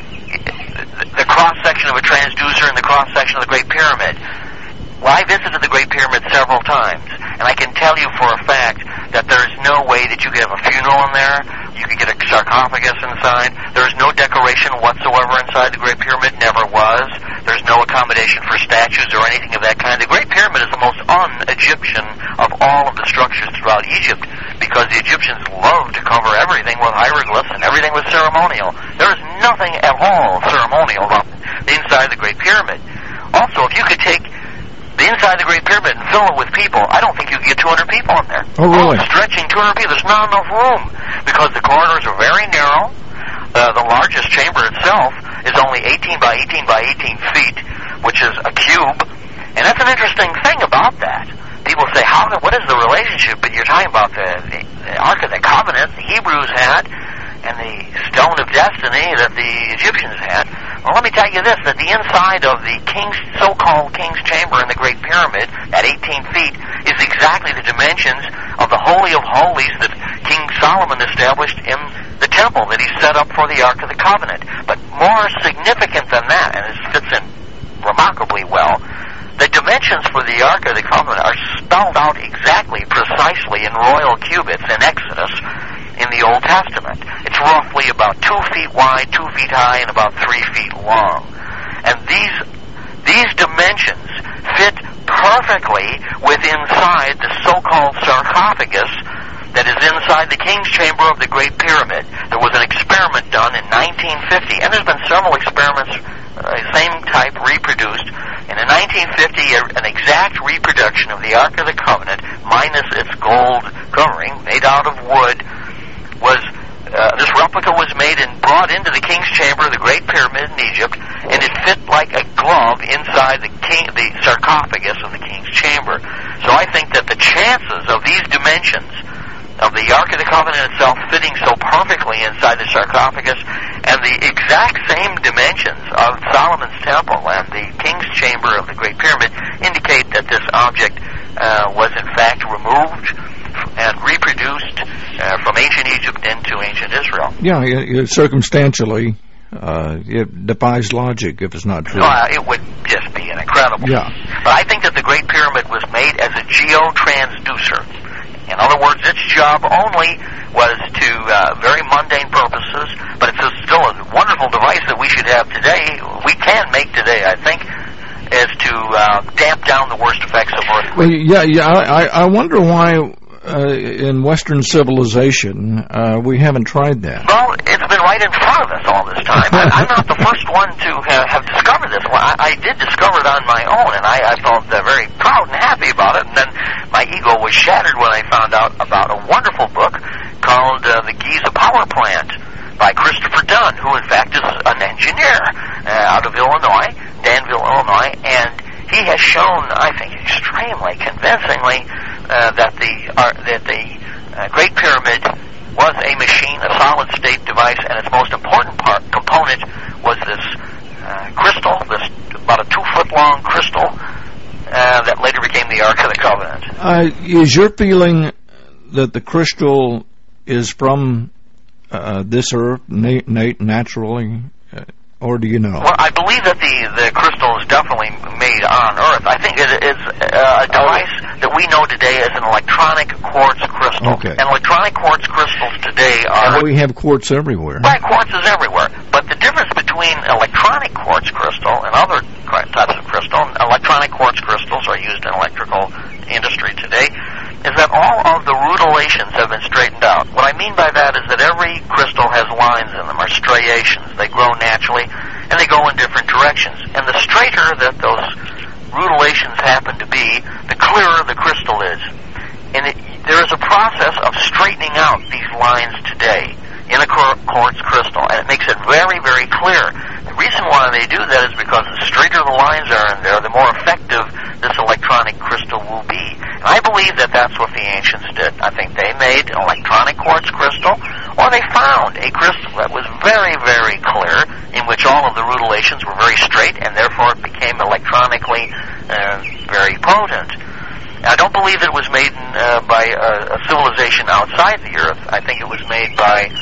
[SPEAKER 2] cross-section of a transducer and the cross-section of the Great Pyramid. Well, I visited the Great Pyramid several times, and I can tell you for a fact that there is no way that you could have a funeral in there. You could get a sarcophagus inside. There is no decoration whatsoever inside the Great Pyramid, never was. There's no accommodation for statues or anything of that kind. The Great Pyramid is the most un-Egyptian of all of the structures throughout Egypt, because the Egyptians loved to cover everything with hieroglyphs, and everything was ceremonial. There is nothing at all ceremonial about the inside of the Great Pyramid. Also, if you could take the inside of the Great Pyramid and fill it with people, I don't think you could get 200 people in there.
[SPEAKER 3] Oh, really?
[SPEAKER 2] Stretching 200 people, there's not enough room, because the corridors are very narrow. The largest chamber itself is only 18 by 18 by 18 feet, which is a cube. And that's an interesting thing about that. People say, what is the relationship? But you're talking about the Ark of the Covenant the Hebrews had, and the Stone of Destiny that the Egyptians had. Well, let me tell you this, that the inside of the so-called King's Chamber in the Great Pyramid, at 18 feet, is exactly the dimensions of the Holy of Holies that King Solomon established in the temple that he set up for the Ark of the Covenant. But more significant than that, and it fits in remarkably well, the dimensions for the Ark of the Covenant are spelled out exactly, precisely in royal cubits in Exodus in the Old Testament. It's roughly about 2 feet wide, 2 feet high, and about 3 feet long. And these dimensions fit perfectly with inside the so-called sarcophagus that is inside the King's Chamber of the Great Pyramid. There was an experiment done in 1950, and there's been several experiments, same type, reproduced. And in 1950, an exact reproduction of the Ark of the Covenant, minus its gold covering, made out of wood, this replica was made and brought into the King's Chamber of the Great Pyramid in Egypt, and it fit like a glove inside the the sarcophagus of the king's chamber. So I think that the chances of these dimensions of the Ark of the Covenant itself fitting so perfectly inside the sarcophagus and the exact same dimensions of Solomon's temple and the king's chamber of the Great Pyramid indicate that this object was in fact removed and reproduced from ancient Egypt into ancient Israel.
[SPEAKER 3] Yeah, circumstantially, it defies logic if it's not true.
[SPEAKER 2] It would just be incredible.
[SPEAKER 3] Yeah.
[SPEAKER 2] But I think that the Great Pyramid was made as a geotransducer. In other words, its job only was to very mundane purposes, but it's still a wonderful device that we should have today. We can make today, I think, is to damp down the worst effects of earthquakes.
[SPEAKER 3] Well, I wonder why in Western civilization we haven't tried that.
[SPEAKER 2] Well, it's been right in front of us all this time. I'm not the first one to have discovered this. Well, I did discover it on my own, and I felt very proud and happy about it. And then my ego was shattered when I found out about a wonderful book called The Giza Power Plant by Christopher Dunn, who in fact is an engineer out of Illinois, Danville, Illinois, and he has shown, I think, extremely convincingly that the Great Pyramid was a machine, a solid-state device, and its most important component was this crystal, this about a 2-foot-long crystal that later became the Ark of the Covenant.
[SPEAKER 3] Is your feeling that the crystal is from this earth naturally, or do you know?
[SPEAKER 2] Well, I believe that the crystal is definitely made on Earth. I think it is a device that we know today as an electronic quartz crystal.
[SPEAKER 3] Okay.
[SPEAKER 2] And electronic quartz crystals today are...
[SPEAKER 3] And we have quartz everywhere.
[SPEAKER 2] Right, quartz is everywhere. But the difference between electronic quartz crystal and other types of crystal, electronic quartz crystals are used in electrical industry today, is that all of the rutilations have been straightened out. What I mean by that is that every crystal has lines in them, or striations. They grow naturally, and they go in different directions. And the straighter that those rutilations happen to be, the clearer the crystal is. And there is a process of straightening out these lines today in a quartz crystal, and it makes it very, very clear. The reason why they do that is because the straighter the lines are in there, the more effective this electronic crystal will be. And I believe that that's what the ancients did. I think they made an electronic quartz crystal, or they found a crystal that was very, very clear, in which all of the rutilations were very straight, and therefore it became electronically very potent. I don't believe it was made by a civilization outside the Earth. I think it was made by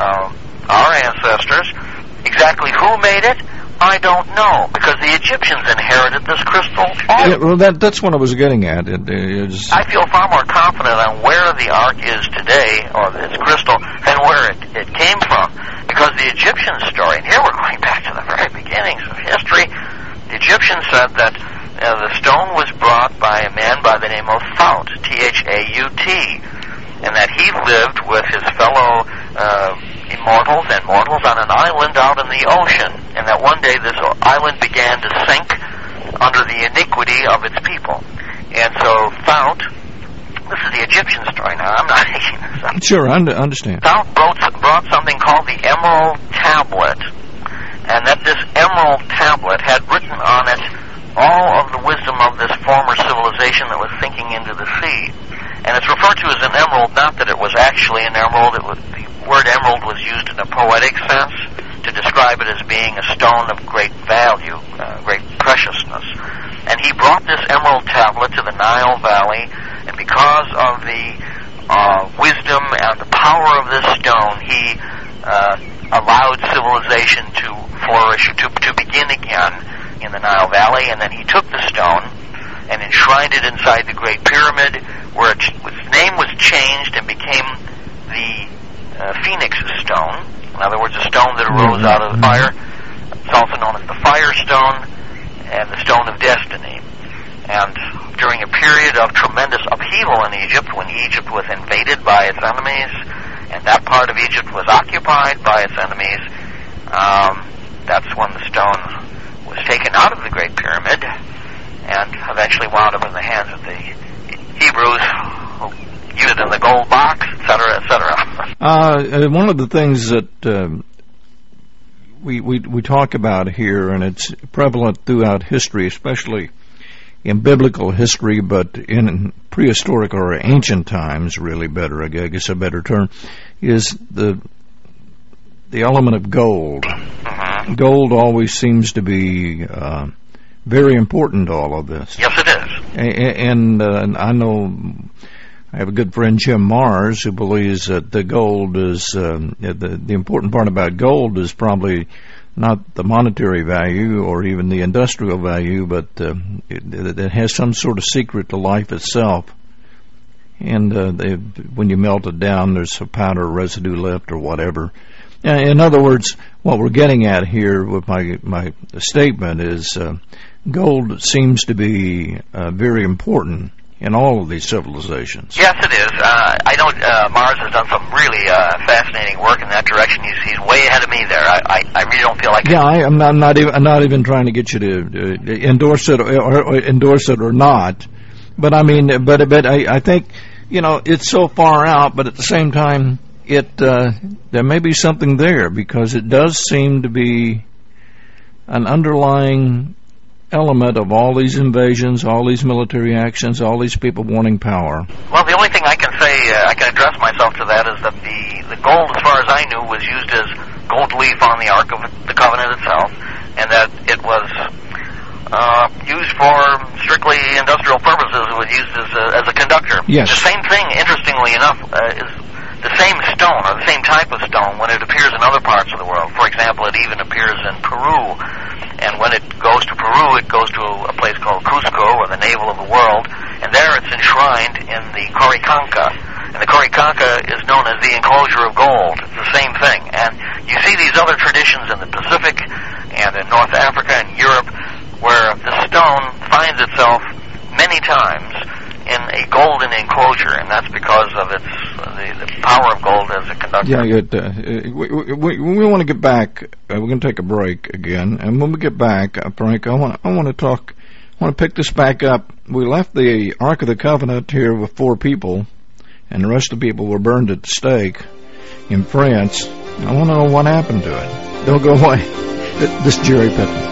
[SPEAKER 2] our ancestors. Exactly who made it, I don't know, because the Egyptians inherited this crystal.
[SPEAKER 3] Yeah, well, that's what I was getting at.
[SPEAKER 2] I feel far more confident on where the Ark is today, or this crystal, than where it came from. Because the Egyptian story, and here we're going back to the very beginnings of history, the Egyptians said that the stone was brought by a man by the name of Thout, T-H-A-U-T, and that he lived with his fellow immortals and mortals on an island out in the ocean, and that one day this island began to sink under the iniquity of its people. And so Thout, this is the Egyptian story now, I'm not making this up.
[SPEAKER 3] Sure, I understand.
[SPEAKER 2] Thout brought something called the Emerald Tablet, and that this Emerald Tablet had written on it all of the wisdom of this former civilization that was sinking into the sea. And it's referred to as an emerald, not that it was actually an emerald. The word emerald was used in a poetic sense to describe it as being a stone of great value, great preciousness. And he brought this Emerald Tablet to the Nile Valley, and because of the wisdom and the power of this stone, he allowed civilization to flourish, to begin again in the Nile Valley. And then he took the stone and enshrined it inside the Great Pyramid, where its name was changed and became the Phoenix Stone. In other words, a stone that arose out of the fire. It's also known as the Fire Stone and the Stone of Destiny. And during a period of tremendous upheaval in Egypt, when Egypt was invaded by its enemies, and that part of Egypt was occupied by its enemies, that's when the stone was taken out of the Great Pyramid and eventually wound up in the hands of the Hebrews, who used it in the gold box, etc., etc.
[SPEAKER 3] One of the things that we talk about here, and it's prevalent throughout history, especially in biblical history, but in prehistoric or ancient times, really better, I guess a better term, is the element of gold. Gold always seems to be very important to all of this.
[SPEAKER 2] Yes, it is.
[SPEAKER 3] And I know I have a good friend, Jim Mars, who believes that the gold is the important part about gold is probably not the monetary value or even the industrial value, but it has some sort of secret to life itself. And when you melt it down, there's a powder residue left or whatever. In other words, what we're getting at here with my statement is gold seems to be very important in all of these civilizations.
[SPEAKER 2] Yes, it is. I know Mars has done some really fascinating work in that direction. He's way ahead of me there. I really don't feel like.
[SPEAKER 3] Yeah, I'm not even trying to get you to endorse it or not. But I mean, but I think it's so far out. But at the same time, there may be something there because it does seem to be an underlying element of all these invasions, all these military actions, all these people wanting power.
[SPEAKER 2] Well, the only thing I can say, I can address myself to that, is that the gold, as far as I knew, was used as gold leaf on the Ark of the Covenant itself, and that it was used for strictly industrial purposes. It was used as a conductor.
[SPEAKER 3] Yes.
[SPEAKER 2] The same thing, interestingly enough, is the same stone, or the same type of stone, when it appears in other parts of the world. For example, it even appears in Peru. And when it goes to Peru, it goes to a place called Cusco, or the navel of the world, and there it's enshrined in the Coricancha. And the Coricancha is known as the enclosure of gold. It's the same thing. And you see these other traditions in the Pacific and in North Africa and Europe where the stone finds itself many times in a golden enclosure, and that's because of its the power of gold as a conductor.
[SPEAKER 3] Yeah, we want to get back. We're going to take a break again, and when we get back, Frank, I want to pick this back up. We left the Ark of the Covenant here with 4 people, and the rest of the people were burned at the stake in France. I want to know what happened to it. Don't go away. This is Jerry Pittman.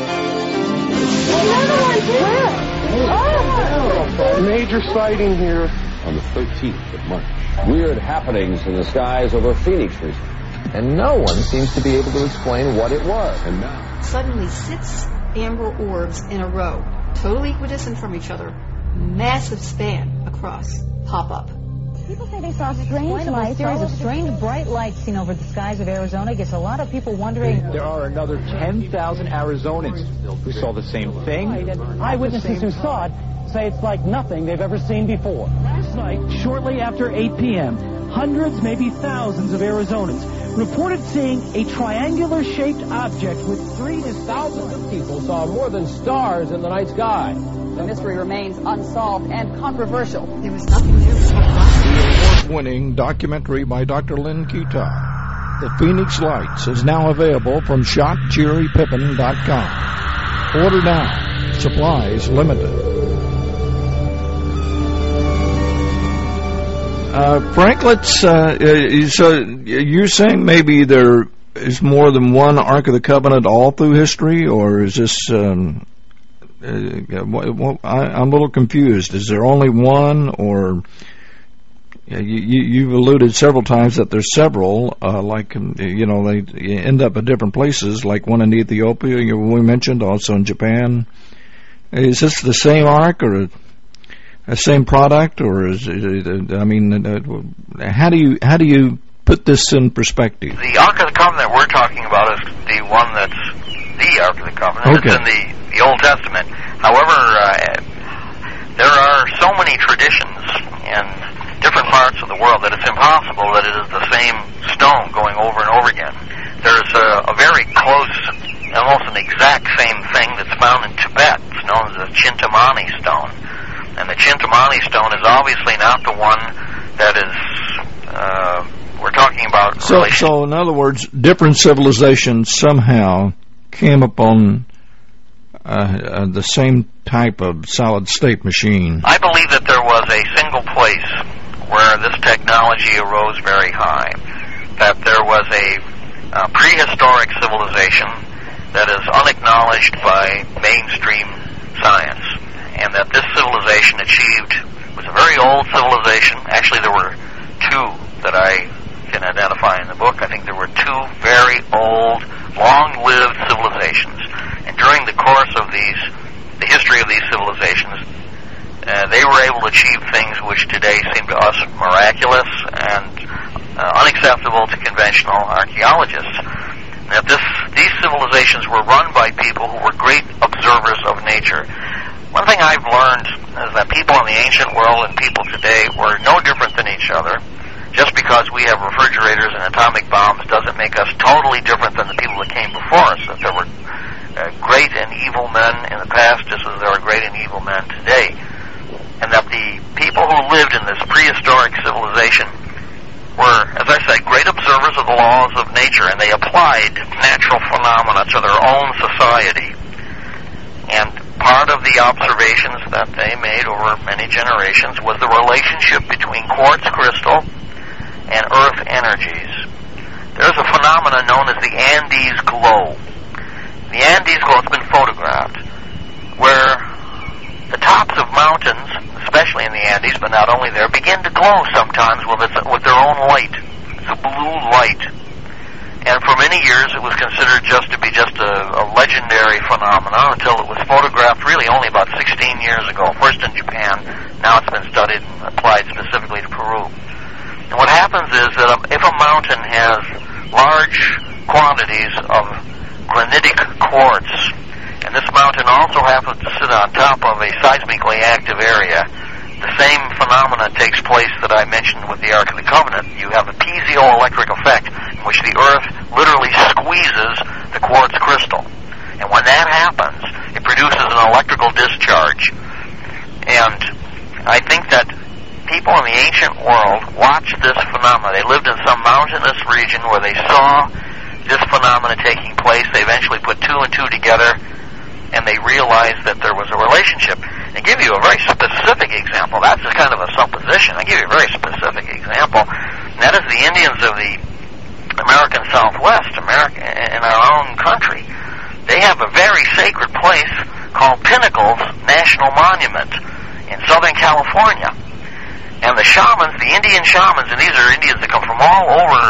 [SPEAKER 8] Major sighting here on the 13th of March.
[SPEAKER 9] Weird happenings in the skies over Phoenix recently.
[SPEAKER 5] And no one seems to be able to explain what it was.
[SPEAKER 9] And now,
[SPEAKER 10] suddenly 6 amber orbs in a row, totally equidistant from each other, massive span across, pop up.
[SPEAKER 11] People say they saw strange lights, a series of strange bright lights seen over the skies of Arizona. Gets a lot of people wondering.
[SPEAKER 12] There are another 10,000 Arizonans who saw the same thing.
[SPEAKER 13] Eyewitnesses who saw it say it's like nothing they've ever seen before. Last night, shortly after 8 p.m., hundreds, maybe thousands of Arizonans reported seeing a triangular-shaped object with 3 to
[SPEAKER 9] thousands of people saw more than stars in the night sky.
[SPEAKER 14] The mystery remains unsolved and controversial.
[SPEAKER 10] There was nothing new.
[SPEAKER 3] The award-winning documentary by Dr. Lynn Keeton, The Phoenix Lights, is now available from ShopJerryPippin.com. Order now. Supplies limited. Frank, so you're saying maybe there is more than one Ark of the Covenant all through history, or is this? I'm a little confused. Is there only one, or you've alluded several times that there's several? They end up at different places, like one in Ethiopia we mentioned, also in Japan. Is this the same Ark, or a same product, or is it, how do you put this in perspective?
[SPEAKER 2] The Ark of the Covenant we're talking about is the one that's the Ark of the Covenant.
[SPEAKER 3] Okay.
[SPEAKER 2] It's in the Old Testament. However, there are so many traditions in different parts of the world that it's impossible that it is the same stone going over and over again. There's a very close, almost an exact same thing that's found in Tibet. It's known as the Chintamani stone. And the Chintamani stone is obviously not the one that is we're talking about.
[SPEAKER 3] So in other words, different civilizations somehow came upon the same type of solid-state machine.
[SPEAKER 2] I believe that there was a single place where this technology arose very high. That there was a prehistoric civilization that is unacknowledged by mainstream science. and that this civilization was a very old civilization. Actually, there were two that I can identify in the book. I think there were two very old, long-lived civilizations. And during the course of the history of these civilizations, they were able to achieve things which today seem to us miraculous and unacceptable to conventional archaeologists. That these civilizations were run by people who were great observers of nature. One thing I've learned is that people in the ancient world and people today were no different than each other. Just because we have refrigerators and atomic bombs doesn't make us totally different than the people that came before us. That there were great and evil men in the past just as there are great and evil men today. And that the people who lived in this prehistoric civilization were, as I say, great observers of the laws of nature, and they applied natural phenomena to their own society. And part of the observations that they made over many generations was the relationship between quartz crystal and earth energies. There's a phenomenon known as the Andes glow. The Andes glow has been photographed, where the tops of mountains, especially in the Andes, but not only there, begin to glow sometimes with their own light. It's a blue light. And for many years it was considered just a legendary phenomenon until it was photographed really only about 16 years ago, first in Japan. Now it's been studied and applied specifically to Peru. And what happens is that if a mountain has large quantities of granitic quartz, and this mountain also happens to sit on top of a seismically active area, the same phenomena takes place that I mentioned with the Ark of the Covenant. You have a piezoelectric effect in which the Earth literally squeezes the quartz crystal. And when that happens, it produces an electrical discharge. And I think that people in the ancient world watched this phenomena. They lived in some mountainous region where they saw this phenomena taking place. They eventually put two and two together, and they realized that there was a relationship. I give you a very specific example. That's just kind of a supposition. I give you a very specific example, and that is the Indians of the American Southwest, America, in our own country. They have a very sacred place called Pinnacles National Monument in Southern California. And the shamans, the Indian shamans, and these are Indians that come from all over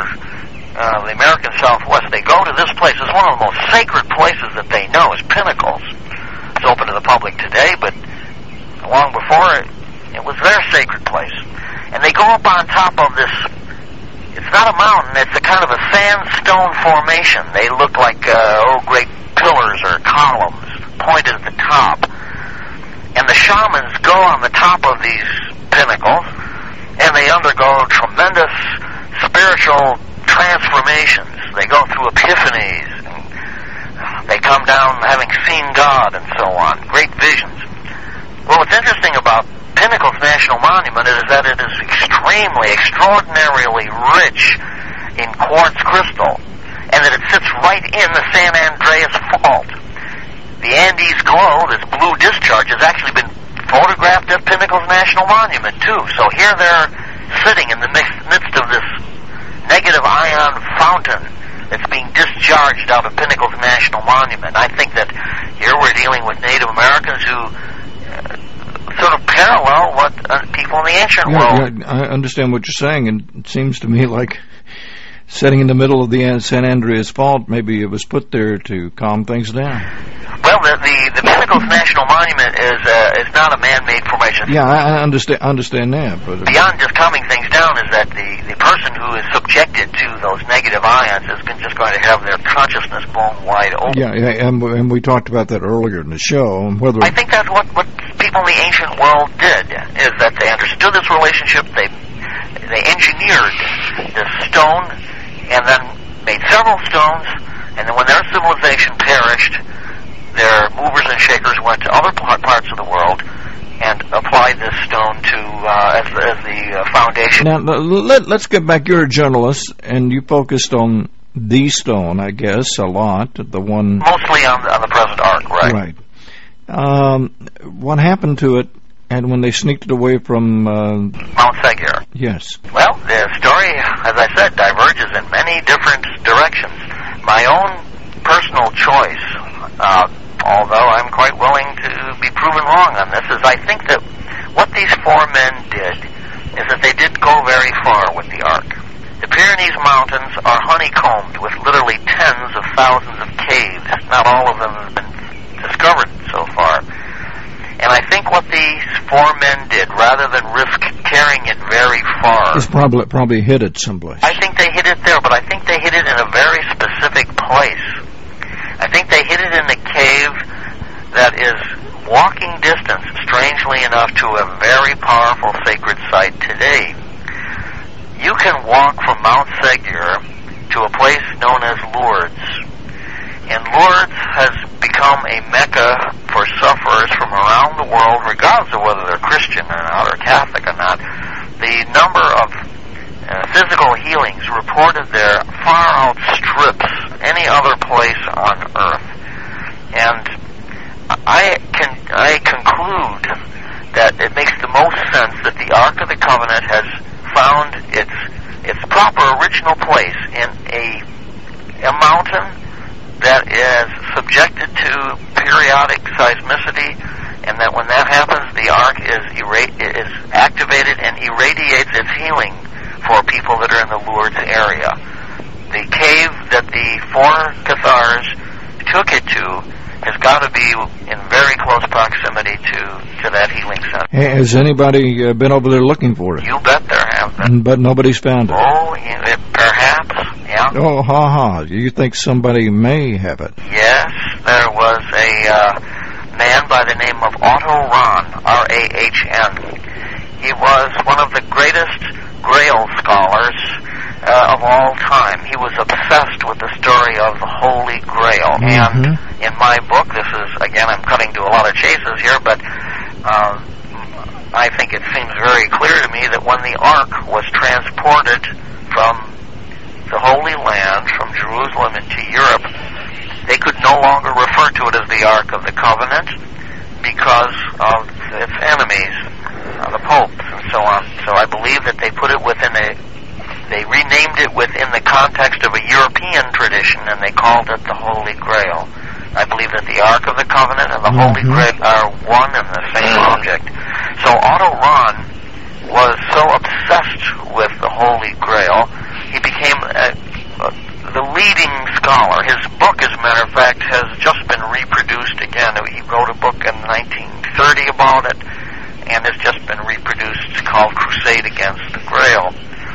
[SPEAKER 2] the American Southwest, they go to this place. It's one of the most sacred places that they know is Pinnacles. It's open to the public today, but long before it was their sacred place. And they go up on top of this, it's not a mountain, it's a kind of a sandstone formation. They look like great pillars or columns pointed at the top. And the shamans go on the top of these pinnacles, and they undergo tremendous spiritual transformations. They go through epiphanies, and they come down having seen God and so on. Great visions. Well, what's interesting about Pinnacles National Monument is that it is extraordinarily rich in quartz crystal, and that it sits right in the San Andreas Fault. The Andes glow, this blue discharge, has actually been photographed at Pinnacles National Monument, too. So here they're sitting in the midst of this negative ion fountain that's being discharged out of Pinnacles National Monument. I think that here we're dealing with Native Americans who sort of parallel what people in the ancient world...
[SPEAKER 3] Yeah, I understand what you're saying, and it seems to me like sitting in the middle of the San Andreas Fault, maybe it was put there to calm things down.
[SPEAKER 2] Well, the Pinnacles National Monument is not a man-made formation.
[SPEAKER 3] Yeah, I understand that. But
[SPEAKER 2] beyond just calming things down is that the person who is subjected to those negative ions is just going to have their consciousness blown wide open.
[SPEAKER 3] Yeah, and we talked about that earlier in the show.
[SPEAKER 2] I think that's what people in the ancient world did, is that they understood this relationship, they engineered this stone, and then made several stones, and then when their civilization perished, their movers and shakers went to other parts of the world and applied this stone to as the foundation.
[SPEAKER 3] Now, let's get back. You're a journalist, and you focused on the stone, I guess, a lot. The one
[SPEAKER 2] mostly on the present Ark, right?
[SPEAKER 3] Right. What happened to it? And when they sneaked it away from...
[SPEAKER 2] Mount Segir.
[SPEAKER 3] Yes.
[SPEAKER 2] Well, the story, as I said, diverges in many different directions. My own personal choice, although I'm quite willing to be proven wrong on this, is is I think that what these four men did is that they did go very far with the Ark. The Pyrenees Mountains are honeycombed with literally tens of thousands of caves. Not all of them have been discovered so far. And I think what these four men did, rather than risk carrying it very far...
[SPEAKER 3] It's probably hid it someplace.
[SPEAKER 2] I think they hid it there, but I think they hid it in a very specific place. I think they hid it in a cave that is walking distance, strangely enough, to a very powerful sacred site today. You can walk from Mount Ségur to a place known as Lourdes. And Lourdes has become a mecca for sufferers from around the world, regardless of whether they're Christian or not, or Catholic or not. The number of physical healings reported there far outstrips any other place on earth. And I conclude that it makes the most sense that the Ark of the Covenant has found its proper original place in a mountain that is subjected to periodic seismicity, and that when that happens, the Ark is activated and irradiates its healing for people that are in the Lourdes area. The cave that the four Cathars took it to has got to be in very close proximity to that healing center.
[SPEAKER 3] Has anybody been over there looking for it?
[SPEAKER 2] You bet there have been.
[SPEAKER 3] But nobody's found it.
[SPEAKER 2] Oh, perhaps, yeah.
[SPEAKER 3] Oh, you think somebody may have it?
[SPEAKER 2] Yes, there was a man by the name of Otto Rahn, R-A-H-N. He was one of the greatest Grail scholars of all time. He was obsessed with the story of the Holy Grail. And in my book, this is, again, I'm cutting to a lot of chases here, but I think it seems very clear to me that when the Ark was transported from the Holy Land, from Jerusalem into Europe, they could no longer refer to it as the Ark of the Covenant because of its enemies, the popes and so on. So I believe that they put it they renamed it within the context of a European tradition, and they called it the Holy Grail. I believe that the Ark of the Covenant and the Holy Grail are one and the same object. So Otto Rahn was so obsessed with the Holy Grail, he became the leading scholar. His book, as a matter of fact, has just been reproduced again. He wrote a book in 1930 about it, and it's just been reproduced, called Crusade Against the Grail.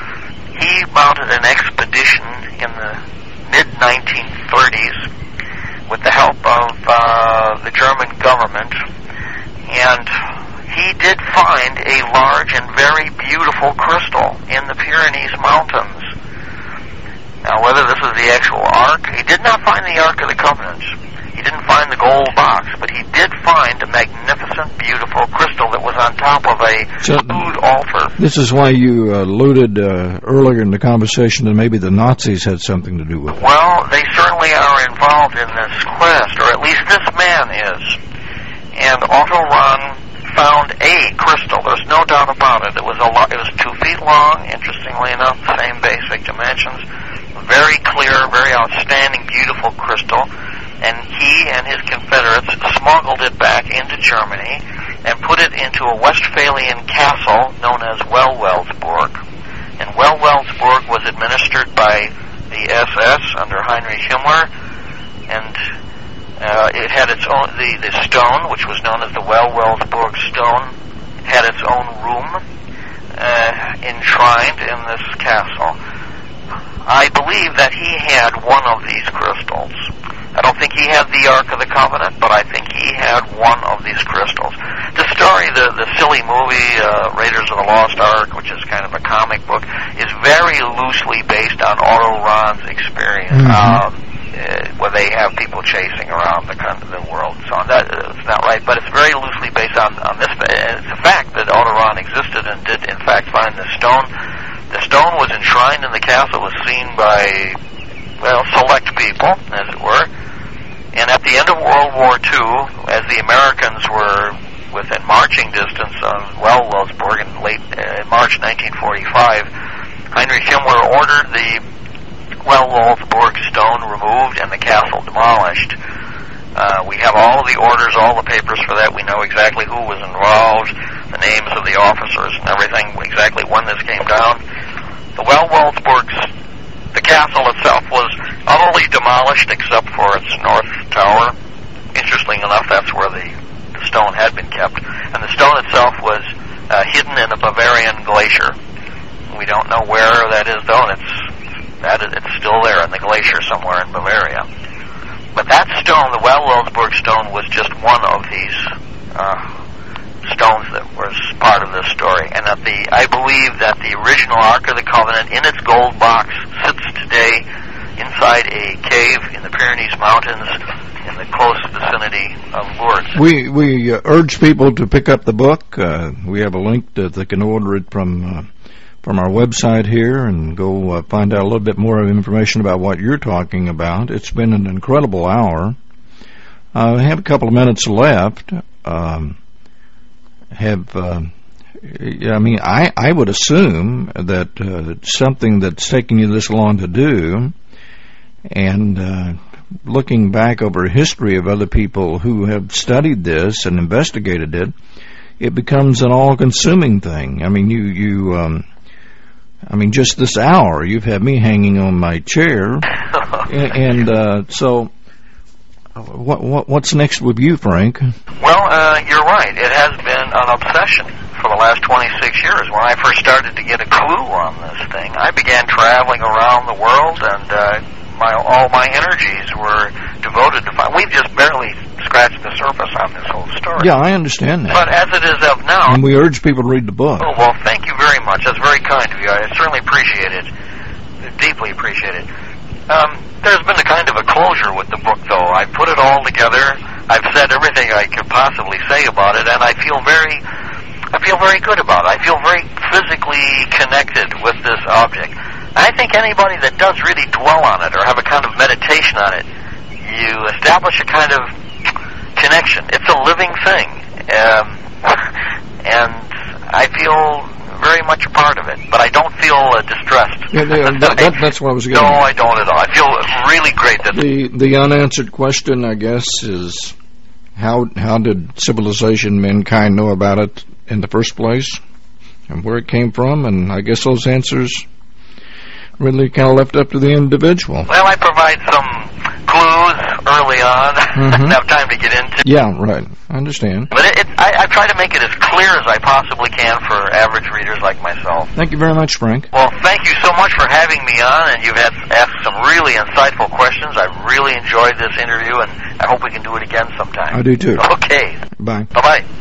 [SPEAKER 2] He mounted an expedition in the mid-1930s with the help of the German government, and he did find a large and very beautiful crystal in the Pyrenees Mountains. Now, whether this is the actual Ark, he did not find the Ark of the Covenant. He didn't find the gold box, but he did find a magnificent, beautiful crystal that was on top of a food altar.
[SPEAKER 3] This is why you alluded earlier in the conversation that maybe the Nazis had something to do with it.
[SPEAKER 2] Well, they certainly are involved in this quest, or at least this man is. And Otto Rahn found a crystal. There's no doubt about it. It was 2 feet long, interestingly enough, the same basic dimensions. Very clear, very outstanding, beautiful crystal. And he and his Confederates smuggled it back into Germany and put it into a Westphalian castle known as Wellwelsburg. And Wellwelsburg was administered by the SS under Heinrich Himmler, and it had its own, the stone, which was known as the Wellwelsburg stone, had its own room enshrined in this castle. I believe that he had one of these crystals. I don't think he had the Ark of the Covenant, but I think he had one of these crystals. The story, the silly movie, Raiders of the Lost Ark, which is kind of a comic book, is very loosely based on Otto Rahn's experience, where they have people chasing around the world. So that's not right, but it's very loosely based on this. It's a fact that Otto Rahn existed and did, in fact, find the stone. The stone was enshrined in the castle, was seen by, select people, as it were. And at the end of World War II, as the Americans were within marching distance of Wellwelsburg in late March 1945, Heinrich Himmler ordered the Wellwelsburg stone removed and the castle demolished. We have all of the orders, all the papers for that. We know exactly who was involved, the names of the officers and everything, exactly when this came down. The the castle itself was utterly demolished except for its north tower. Interestingly enough, that's where the stone had been kept. And the stone itself was hidden in a Bavarian glacier. We don't know where that is, though, and it's still there in the glacier somewhere in Bavaria. But that stone, the Waldwelsburg stone, was just one of these stones that was part of this story. And that I believe that the original Ark of the Covenant in its gold box sits today inside a cave in the Pyrenees Mountains in the close vicinity of Lourdes.
[SPEAKER 3] We urge people to pick up the book. We have a link that they can order it from our website here and go find out a little bit more information about what you're talking about. It's been an incredible hour. I have a couple of minutes left. I would assume that something that's taking you this long to do, and looking back over a history of other people who have studied this and investigated it, it becomes an all-consuming thing. I mean, just this hour, you've had me hanging on my chair, and so what's next with you, Frank?
[SPEAKER 2] Well, you're right. It has been an obsession for the last 26 years. When I first started to get a clue on this thing, I began traveling around the world, and all my energies were devoted to find. We've just barely scratched the surface on this whole story.
[SPEAKER 3] Yeah, I understand that.
[SPEAKER 2] But as it is of now...
[SPEAKER 3] And we urge people to read the book.
[SPEAKER 2] Oh, well, thank you very much. That's very kind of you. I certainly appreciate it. Deeply appreciate it. There's been a kind of a closure with the book, though. I put it all together. I've said everything I could possibly say about it, and I feel very good about it. I feel very physically connected with this object. I think anybody that does really dwell on it or have a kind of meditation on it, you establish a kind of connection. It's a living thing, and I feel very much a part of it, but I don't feel distressed.
[SPEAKER 3] That's what I was getting at.
[SPEAKER 2] No, I don't at all. I feel really great. That
[SPEAKER 3] the unanswered question, I guess, is how did civilization, mankind, know about it in the first place, and where it came from? And I guess those answers really kind of left up to the individual.
[SPEAKER 2] Well, I provide some clues early on. I didn't have time to get into.
[SPEAKER 3] Yeah, right. I understand.
[SPEAKER 2] But I try to make it as clear as I possibly can for average readers like myself.
[SPEAKER 3] Thank you very much, Frank.
[SPEAKER 2] Well, thank you so much for having me on, and you've asked some really insightful questions. I really enjoyed this interview, and I hope we can do it again sometime.
[SPEAKER 3] I do, too.
[SPEAKER 2] Okay.
[SPEAKER 3] Bye.
[SPEAKER 2] Bye-bye.